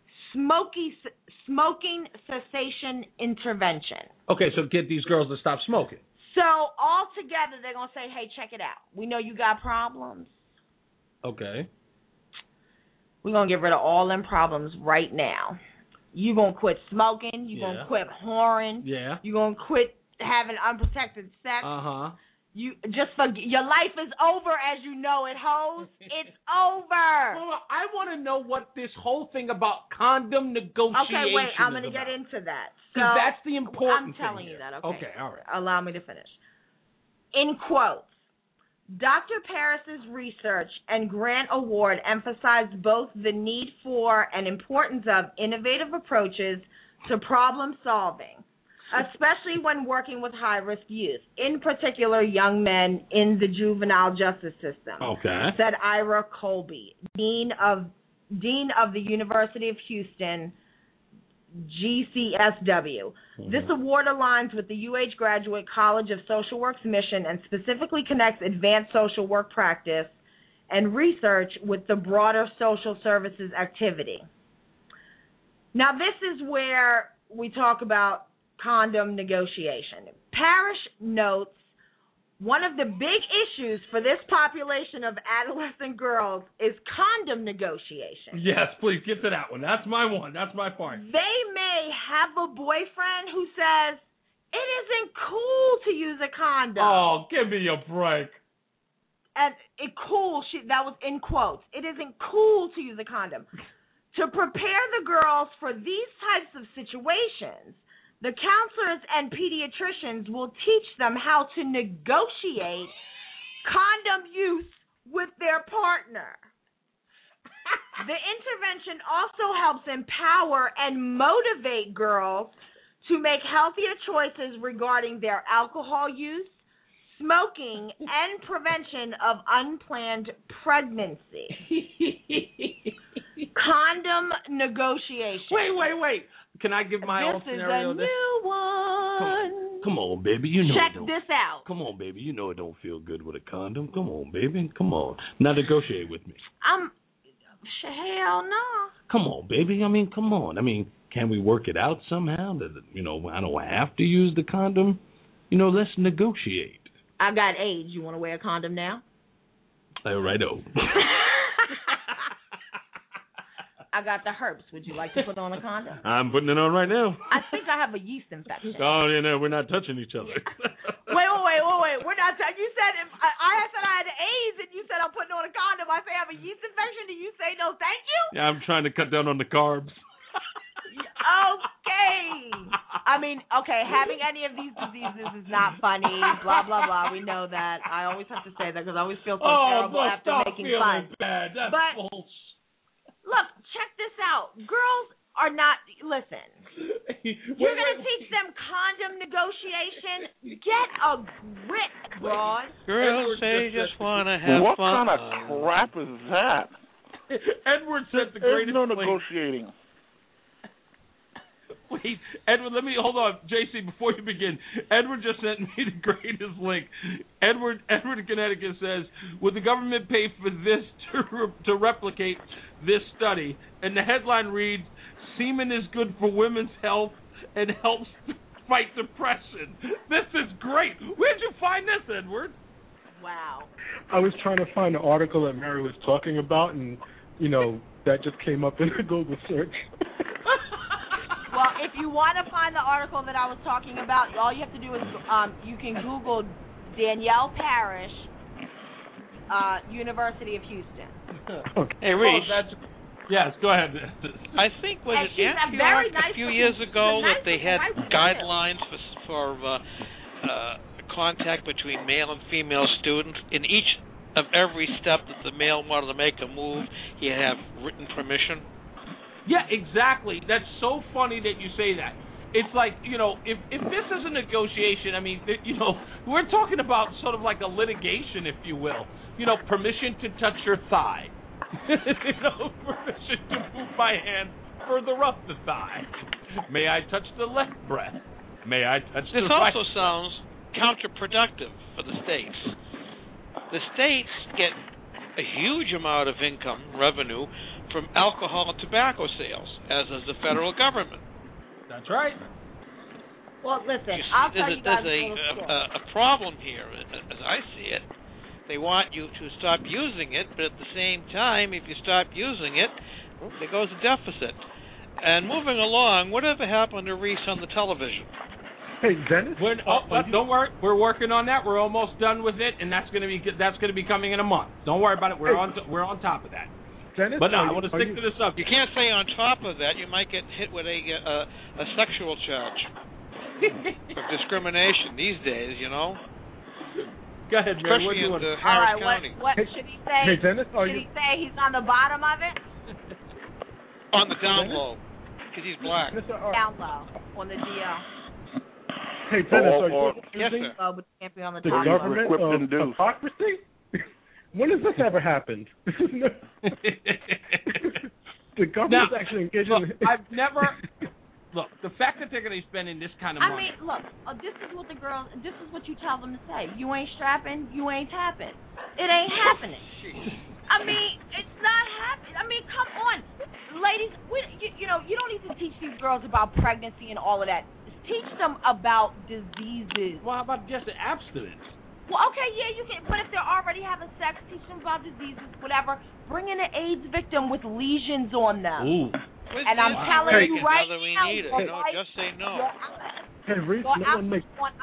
S4: smoking cessation intervention.
S3: Okay, so get these girls to stop smoking.
S4: So all together, they're going to say, hey, check it out. We know you got problems.
S3: Okay.
S4: We're going to get rid of all them problems right now. You're going to quit smoking. You're going to quit whoring.
S3: Yeah.
S4: You're going to quit having unprotected sex.
S3: Uh-huh.
S4: You just forget. Your life is over as you know it, hoes. It's over.
S3: Well, I want to know what this whole thing about condom negotiation
S4: Okay, wait. I'm
S3: going to
S4: get into that.
S3: Because that's the important thing.
S4: I'm telling you that, okay.
S3: Okay, all right.
S4: Allow me to finish. In quotes, Dr. Paris's research and grant award emphasized both the need for and importance of innovative approaches to problem solving, especially when working with high-risk youth, in particular young men in the juvenile justice system, said Ira Colby, Dean of the University of Houston, GCSW. This award aligns with the UH Graduate College of Social Work's mission and specifically connects advanced social work practice and research with the broader social services activity. Now, this is where we talk about condom negotiation. Parrish notes one of the big issues for this population of adolescent girls is condom negotiation.
S3: Yes, please get to that one. That's my one. That's my part.
S4: They may have a boyfriend who says, it isn't cool to use a condom.
S3: Oh, give me a break.
S4: And that was in quotes. It isn't cool to use a condom. To prepare the girls for these types of situations, the counselors and pediatricians will teach them how to negotiate condom use with their partner. The intervention also helps empower and motivate girls to make healthier choices regarding their alcohol use, smoking, and prevention of unplanned pregnancy. Condom negotiation.
S3: Wait. Can I give my own scenario?
S4: This is a new one.
S21: Come on, baby. You know.
S4: Check this out.
S21: Come on, baby. You know it don't feel good with a condom. Come on, baby. Come on. Now negotiate with me.
S4: Hell no.
S21: Come on, baby. I mean, come on. I mean, can we work it out somehow? That I don't have to use the condom. Let's negotiate.
S4: I got AIDS. You want to wear a condom now?
S21: Righto.
S4: I got the herpes. Would you like to put on a condom?
S21: I'm putting it on right now.
S4: I think I have a yeast infection.
S21: Oh, we're not touching each other.
S4: Wait. We're not touching. You said I said I had AIDS, and you said I'm putting on a condom. I say I have a yeast infection, and you say no, thank you.
S21: Yeah, I'm trying to cut down on the carbs.
S4: Okay. I mean, having any of these diseases is not funny. Blah blah blah. We know that. I always have to say that because I always feel so terrible after making fun.
S3: Bad. That's bullshit.
S4: Look, check this out. Girls are not, listen, you're going to teach them condom negotiation? Get a grip, broad.
S16: Girls, they just want to have
S5: what
S16: fun.
S5: What kind of crap is that?
S3: Edward said the greatest
S5: There's no negotiating.
S3: Wait, Edward, hold on. JC, before you begin, Edward just sent me the greatest link. Edward in Connecticut says, would the government pay for this to replicate this study? And the headline reads, semen is good for women's health and helps fight depression. This is great. Where'd you find this, Edward?
S4: Wow.
S17: I was trying to find the article that Mary was talking about, and, that just came up in the Google search.
S4: Well, if you want to find the article that I was talking about, all you have to do is you can Google Danielle Parrish, University of Houston.
S16: Hey, Reese.
S3: Yes, go ahead.
S16: I think was it Antioch a few years ago that they had guidelines for contact between male and female students. In each of every step that the male wanted to make a move, he had to have written permission.
S3: Yeah, exactly. That's so funny that you say that. It's like, if this is a negotiation, I mean, we're talking about sort of like a litigation, if you will. Permission to touch your thigh. Permission to move my hand further up the thigh. May I touch the left breast? May I touch the right?
S16: This also sounds counterproductive for the states. The states get a huge amount of income, revenue, from alcohol and tobacco sales, as does the federal government.
S3: That's right.
S4: Well, listen, I'll tell you guys
S16: there's a problem here, as I see it. They want you to stop using it, but at the same time, if you stop using it, there goes a deficit. And moving along, whatever happened to Reese on the television?
S17: Hey, Dennis.
S3: Don't worry, we're working on that. We're almost done with it, and that's going to be coming in a month. Don't worry about it. We're on top of that.
S17: Dennis,
S3: but no, I want to stick to this up.
S16: You can't say on top of that. You might get hit with a sexual charge of discrimination these days.
S3: Go ahead, Mary.
S16: Especially in
S4: Harris
S16: County.
S4: What should he say?
S17: Hey, Dennis,
S4: should he say he's on the bottom of it?
S16: On the down low, because he's black.
S4: Down low on the DL.
S17: Hey, Dennis, are you
S16: yes,
S17: using
S16: sir.
S4: But can't be on the
S17: the
S4: top
S17: government
S5: of
S17: hypocrisy? When has this ever happened? The government's actually engaging.
S3: I've never. Look, the fact that they're going to be spending this kind of money.
S4: I mean, look, this is what this is what you tell them to say. You ain't strapping, you ain't tapping. It ain't happening. I mean, it's not happening. I mean, come on. Ladies, you don't need to teach these girls about pregnancy and all of that. Teach them about diseases.
S3: Well, how about just abstinence?
S4: Well, okay, yeah, you can. But if they're already having sex, teach them about diseases, whatever. Bring in an AIDS victim with lesions on them.
S3: Ooh.
S4: And I'm telling you right
S16: now, we
S4: now,
S16: need it. No, just say no.
S17: Hey, Reese, no one makes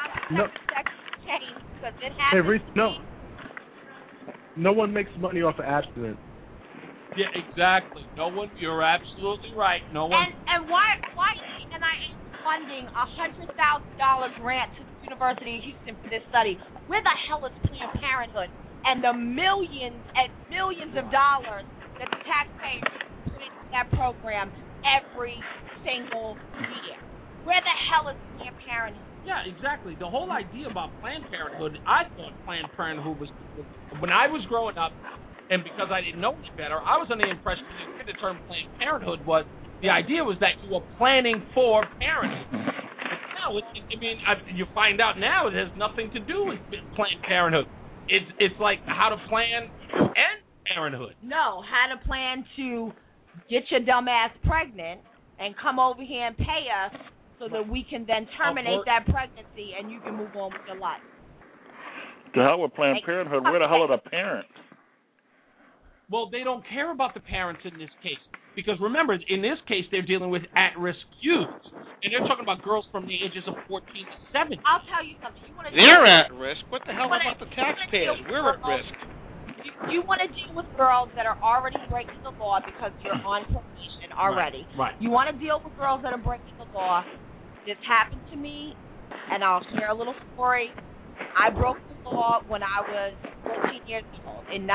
S17: no one makes money off of abstinence.
S3: Yeah, exactly. No one. You're absolutely right. No one.
S4: And why NIH funding $100,000 grant to the University of Houston for this study? Where the hell is Planned Parenthood and the millions and millions of dollars that the taxpayers put into that program every single year? Where the hell is Planned Parenthood?
S3: Yeah, exactly. The whole idea about Planned Parenthood, I thought Planned Parenthood was, when I was growing up, and because I didn't know any better, I was under the impression that the term Planned Parenthood was, the idea was that you were planning for parenthood. No, you find out now it has nothing to do with Planned Parenthood. It's like how to plan to end parenthood.
S4: No, how to plan to get your dumb ass pregnant and come over here and pay us so that we can then terminate that pregnancy and you can move on with your life.
S5: To hell with Planned Parenthood. Where the hell are the parents?
S3: Well, they don't care about the parents in this case. Because remember, in this case, they're dealing with at-risk youth. And they're talking about girls from the ages of 14 to 17.
S4: I'll tell you something.
S16: They're at risk. What the hell about the taxpayers? We're at risk.
S4: You want to deal with girls that are already breaking the law because you're on probation already.
S3: Right.
S4: You want to deal with girls that are breaking the law. This happened to me, and I'll share a little story. I broke the law when I was 14 years old. In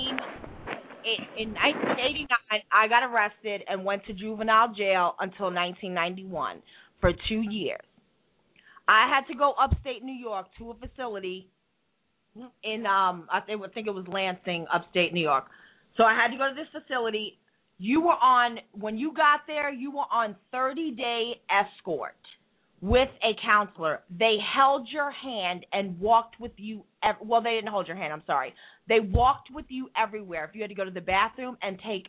S4: 1989, I got arrested and went to juvenile jail until 1991 for 2 years. I had to go upstate New York to a facility in I think it was Lansing, upstate New York. So I had to go to this facility. When you got there, you were on 30-day escort with a counselor. They held your hand and walked with you. Well, they didn't hold your hand. I'm sorry. They walked with you everywhere. If you had to go to the bathroom and take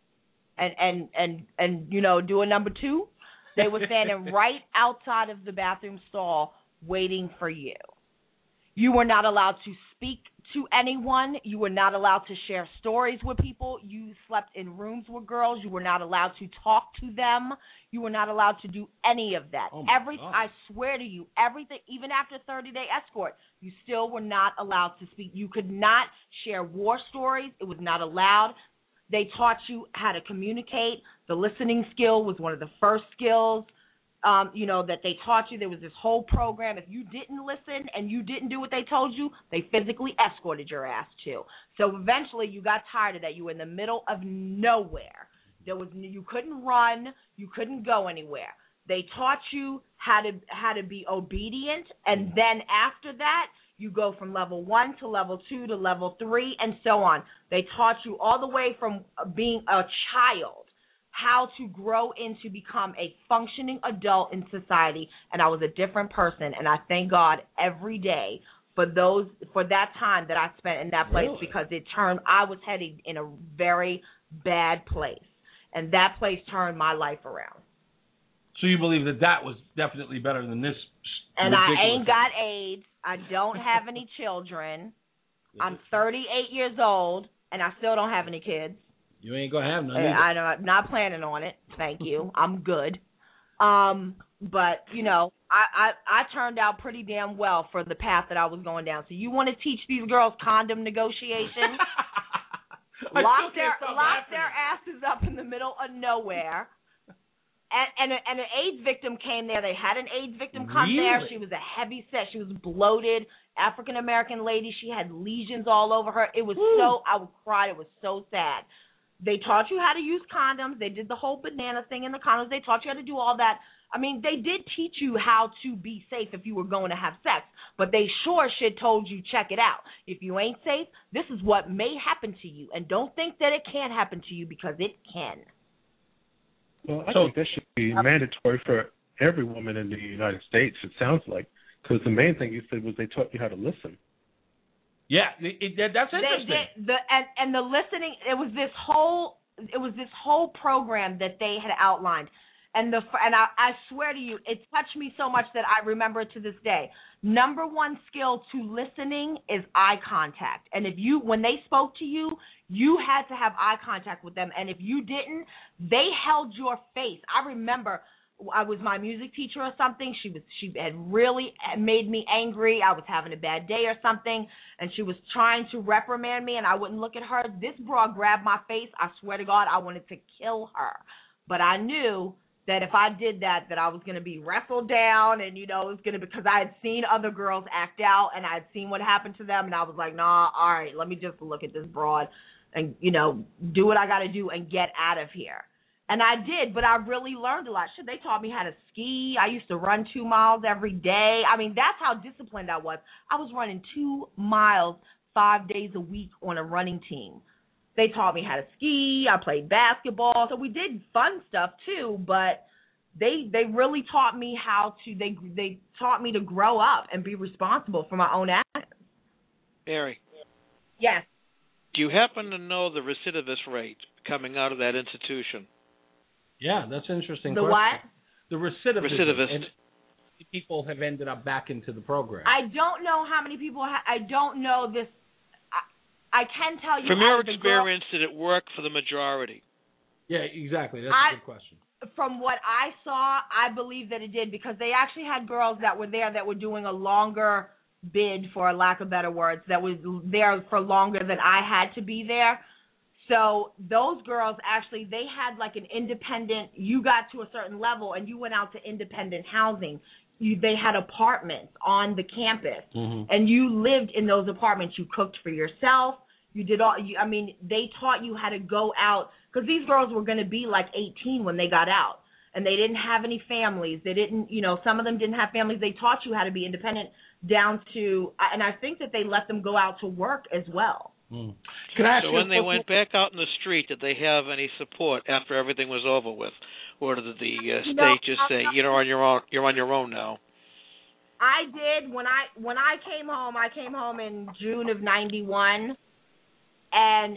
S4: and do a number 2, they were standing right outside of the bathroom stall waiting for you. You were not allowed to speak to anyone. You were not allowed to share stories with people. You slept in rooms with girls. You were not allowed to talk to them. You were not allowed to do any of that. I swear to you, everything, even after 30-day escort, you still were not allowed to speak. You could not share war stories. It was not allowed. They taught you how to communicate. The listening skill was one of the first skills. That they taught you. There was this whole program. If you didn't listen and you didn't do what they told you, they physically escorted your ass too. So eventually you got tired of that. You were in the middle of nowhere. You couldn't run. You couldn't go anywhere. They taught you how to be obedient, and then after that, you go from level 1 to level 2 to level 3, and so on. They taught you all the way from being a child how to grow into become a functioning adult in society, and I was a different person, and I thank God every day for that time that I spent in that place, because I was heading in a very bad place, and that place turned my life around.
S3: So you believe that was definitely better than this?
S4: And I ain't got AIDS. I don't have any children. I'm 38 years old, and I still don't have any kids.
S3: You ain't gonna have none.
S4: I'm not planning on it. Thank you. I'm good. But I turned out pretty damn well for the path that I was going down. So you want to teach these girls condom negotiation? lock their asses up in the middle of nowhere. And an AIDS victim came there. They had an AIDS victim come there. She was a heavy set. She was bloated, African American lady. She had lesions all over her. It was I would cry. It was so sad. They taught you how to use condoms. They did the whole banana thing in the condoms. They taught you how to do all that. I mean, they did teach you how to be safe if you were going to have sex, but they sure shit told you, check it out. If you ain't safe, this is what may happen to you, and don't think that it can't happen to you, because it can.
S17: Well, I think that should be mandatory for every woman in the United States, it sounds like, because the main thing you said was they taught you how to listen.
S3: Yeah, that's interesting.
S4: They did and the listening. It was this whole program that they had outlined, and I swear to you, it touched me so much that I remember it to this day. Number one skill to listening is eye contact, and when they spoke to you, you had to have eye contact with them, and if you didn't, they held your face. I remember. I was my music teacher or something. She had really made me angry. I was having a bad day or something, and she was trying to reprimand me, and I wouldn't look at her. This broad grabbed my face. I swear to God, I wanted to kill her. But I knew that if I did that I was going to be wrestled down, and, it was going to, because I had seen other girls act out, and I had seen what happened to them, and I was like, nah, all right, let me just look at this broad and, do what I got to do and get out of here. And I did, but I really learned a lot. Shit, they taught me how to ski. I used to run 2 miles every day. I mean, that's how disciplined I was. I was running 2 miles 5 days a week on a running team. They taught me how to ski. I played basketball. So we did fun stuff too, but they really taught me they taught me to grow up and be responsible for my own actions.
S16: Mary.
S4: Yes.
S16: Do you happen to know the recidivist rate coming out of that institution?
S3: Yeah, that's an interesting.
S4: The
S3: question.
S4: what?
S3: The recidivist.
S16: And
S3: people have ended up back into the program.
S4: I don't know how many people. I don't know this. I can tell you.
S16: From your experience, did it work for the majority?
S3: Yeah, exactly. That's a good question.
S4: From what I saw, I believe that it did, because they actually had girls that were there that were doing a longer bid, for lack of better words, that was there for longer than I had to be there. So those girls actually, they had like an independent, you got to a certain level and you went out to independent housing. They had apartments on the campus, and you lived in those apartments. You cooked for yourself. You did all, they taught you how to go out, because these girls were going to be like 18 when they got out, and they didn't have any families. They didn't, some of them didn't have families. They taught you how to be independent down to, and I think that they let them go out to work as well.
S16: So when they went back out in the street, did they have any support after everything was over with, or did the state just say, you're on your own now?
S4: I did. When I came home in June of '91, and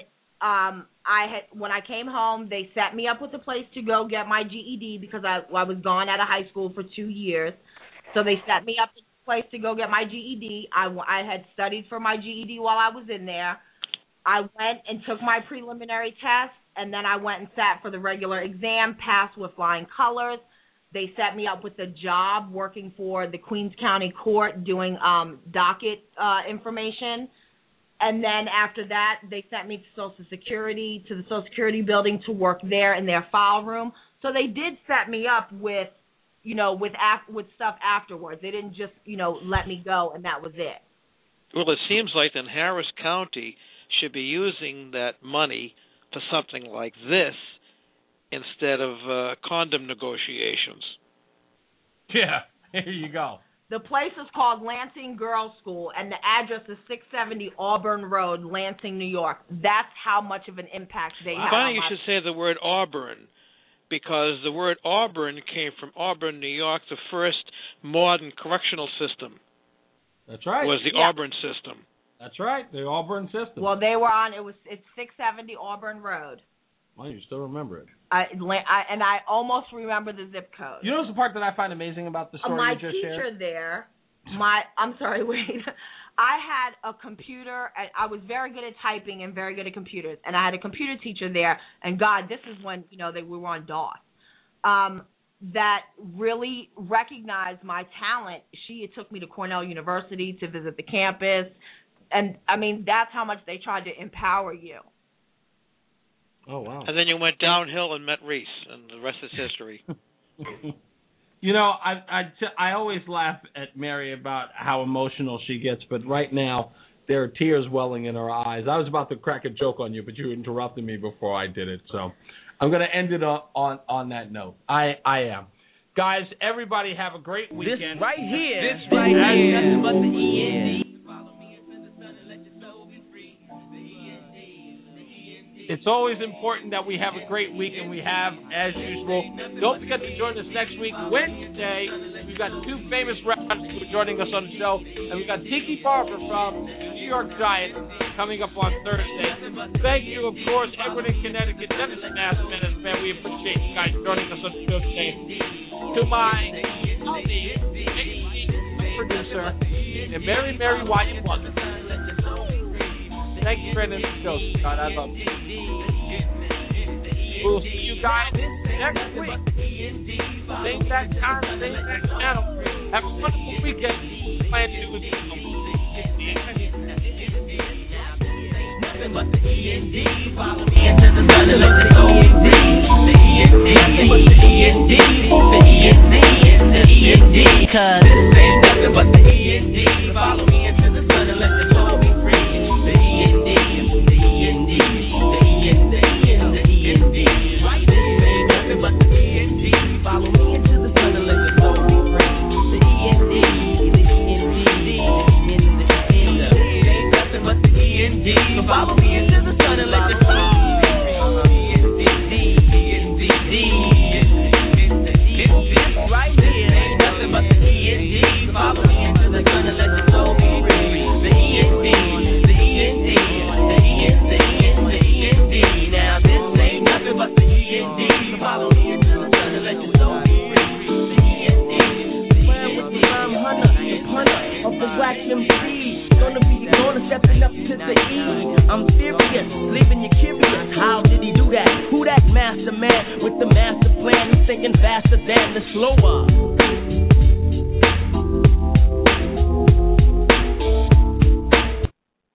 S4: when I came home, they set me up with a place to go get my GED, because I was gone out of high school for 2 years. So they set me up with a place to go get my GED. I had studied for my GED while I was in there. I went and took my preliminary test, and then I went and sat for the regular exam, passed with flying colors. They set me up with a job working for the Queens County Court doing docket information. And then after that, they sent me to the Social Security building to work there in their file room. So they did set me up with, with stuff afterwards. They didn't just, let me go and that was it.
S16: Well, it seems like then Harris County should be using that money for something like this instead of condom negotiations.
S3: Yeah, here you go.
S4: The place is called Lansing Girls School, and the address is 670 Auburn Road, Lansing, New York. That's how much of an impact they have.
S16: Funny you should say the word Auburn, because the word Auburn came from Auburn, New York. The first modern correctional system.
S3: That's right.
S16: Was the Auburn system.
S3: That's right, the Auburn system.
S4: Well, it's 670 Auburn Road.
S3: Well, you still remember it.
S4: And I almost remember the zip code.
S3: You know what's the part that I find amazing about the story you just shared?
S4: My teacher there, I'm sorry, wait. I had a computer, and I was very good at typing and very good at computers, and I had a computer teacher there, and God, this is when, we were on DOS, that really recognized my talent. She took me to Cornell University to visit the campus, and, that's how much they tried to empower you.
S3: Oh, wow.
S16: And then you went downhill and met Reese, and the rest is history.
S3: I always laugh at Mary about how emotional she gets, but right now there are tears welling in her eyes. I was about to crack a joke on you, but you interrupted me before I did it, so I'm going to end it on that note. I am. Guys, everybody have a great weekend.
S20: This right here.
S3: Nothing
S20: but the END.
S3: It's always important that we have a great week, and we have, as usual. Don't forget to join us next week, Wednesday. We've got two famous rappers who are joining us on the show, and we've got Tiki Barber from New York Giant coming up on Thursday. Thank you, of course, Edward in Connecticut, Dennis and Minutes, man. We appreciate you guys joining us on the show today. To my producer, and Mary Wyatt Watson. Thank you for ending the show, Scott. I love you. We'll see you guys next week. Same that time, same that channel. Have a wonderful weekend. Plan to do with Nothing but the END. Follow me into the sun and let it go. The END. The END. Cause this ain't nothing but the END. Follow me into the sun and let the soul be free. The END. The END. The END. The END. Right? This ain't nothing but the END. Follow me into the sun and let the soul be free. The END. The END. This ain't nothing but the END. So follow me into the sun and let the soul be free. Right here, ain't nothing but the END. Follow me into the sun and let the soul be free. The END, the END, the END, the END. Now this ain't nothing but the END. Follow me into the sun and let your soul be free. The END, the END, the hunter, the punter of the wax MC. Gonna be the corner stepping up to the E. I'm serious, leaving you curious. How did he do that? Who that master man with the master plan? He's thinking faster than the slower.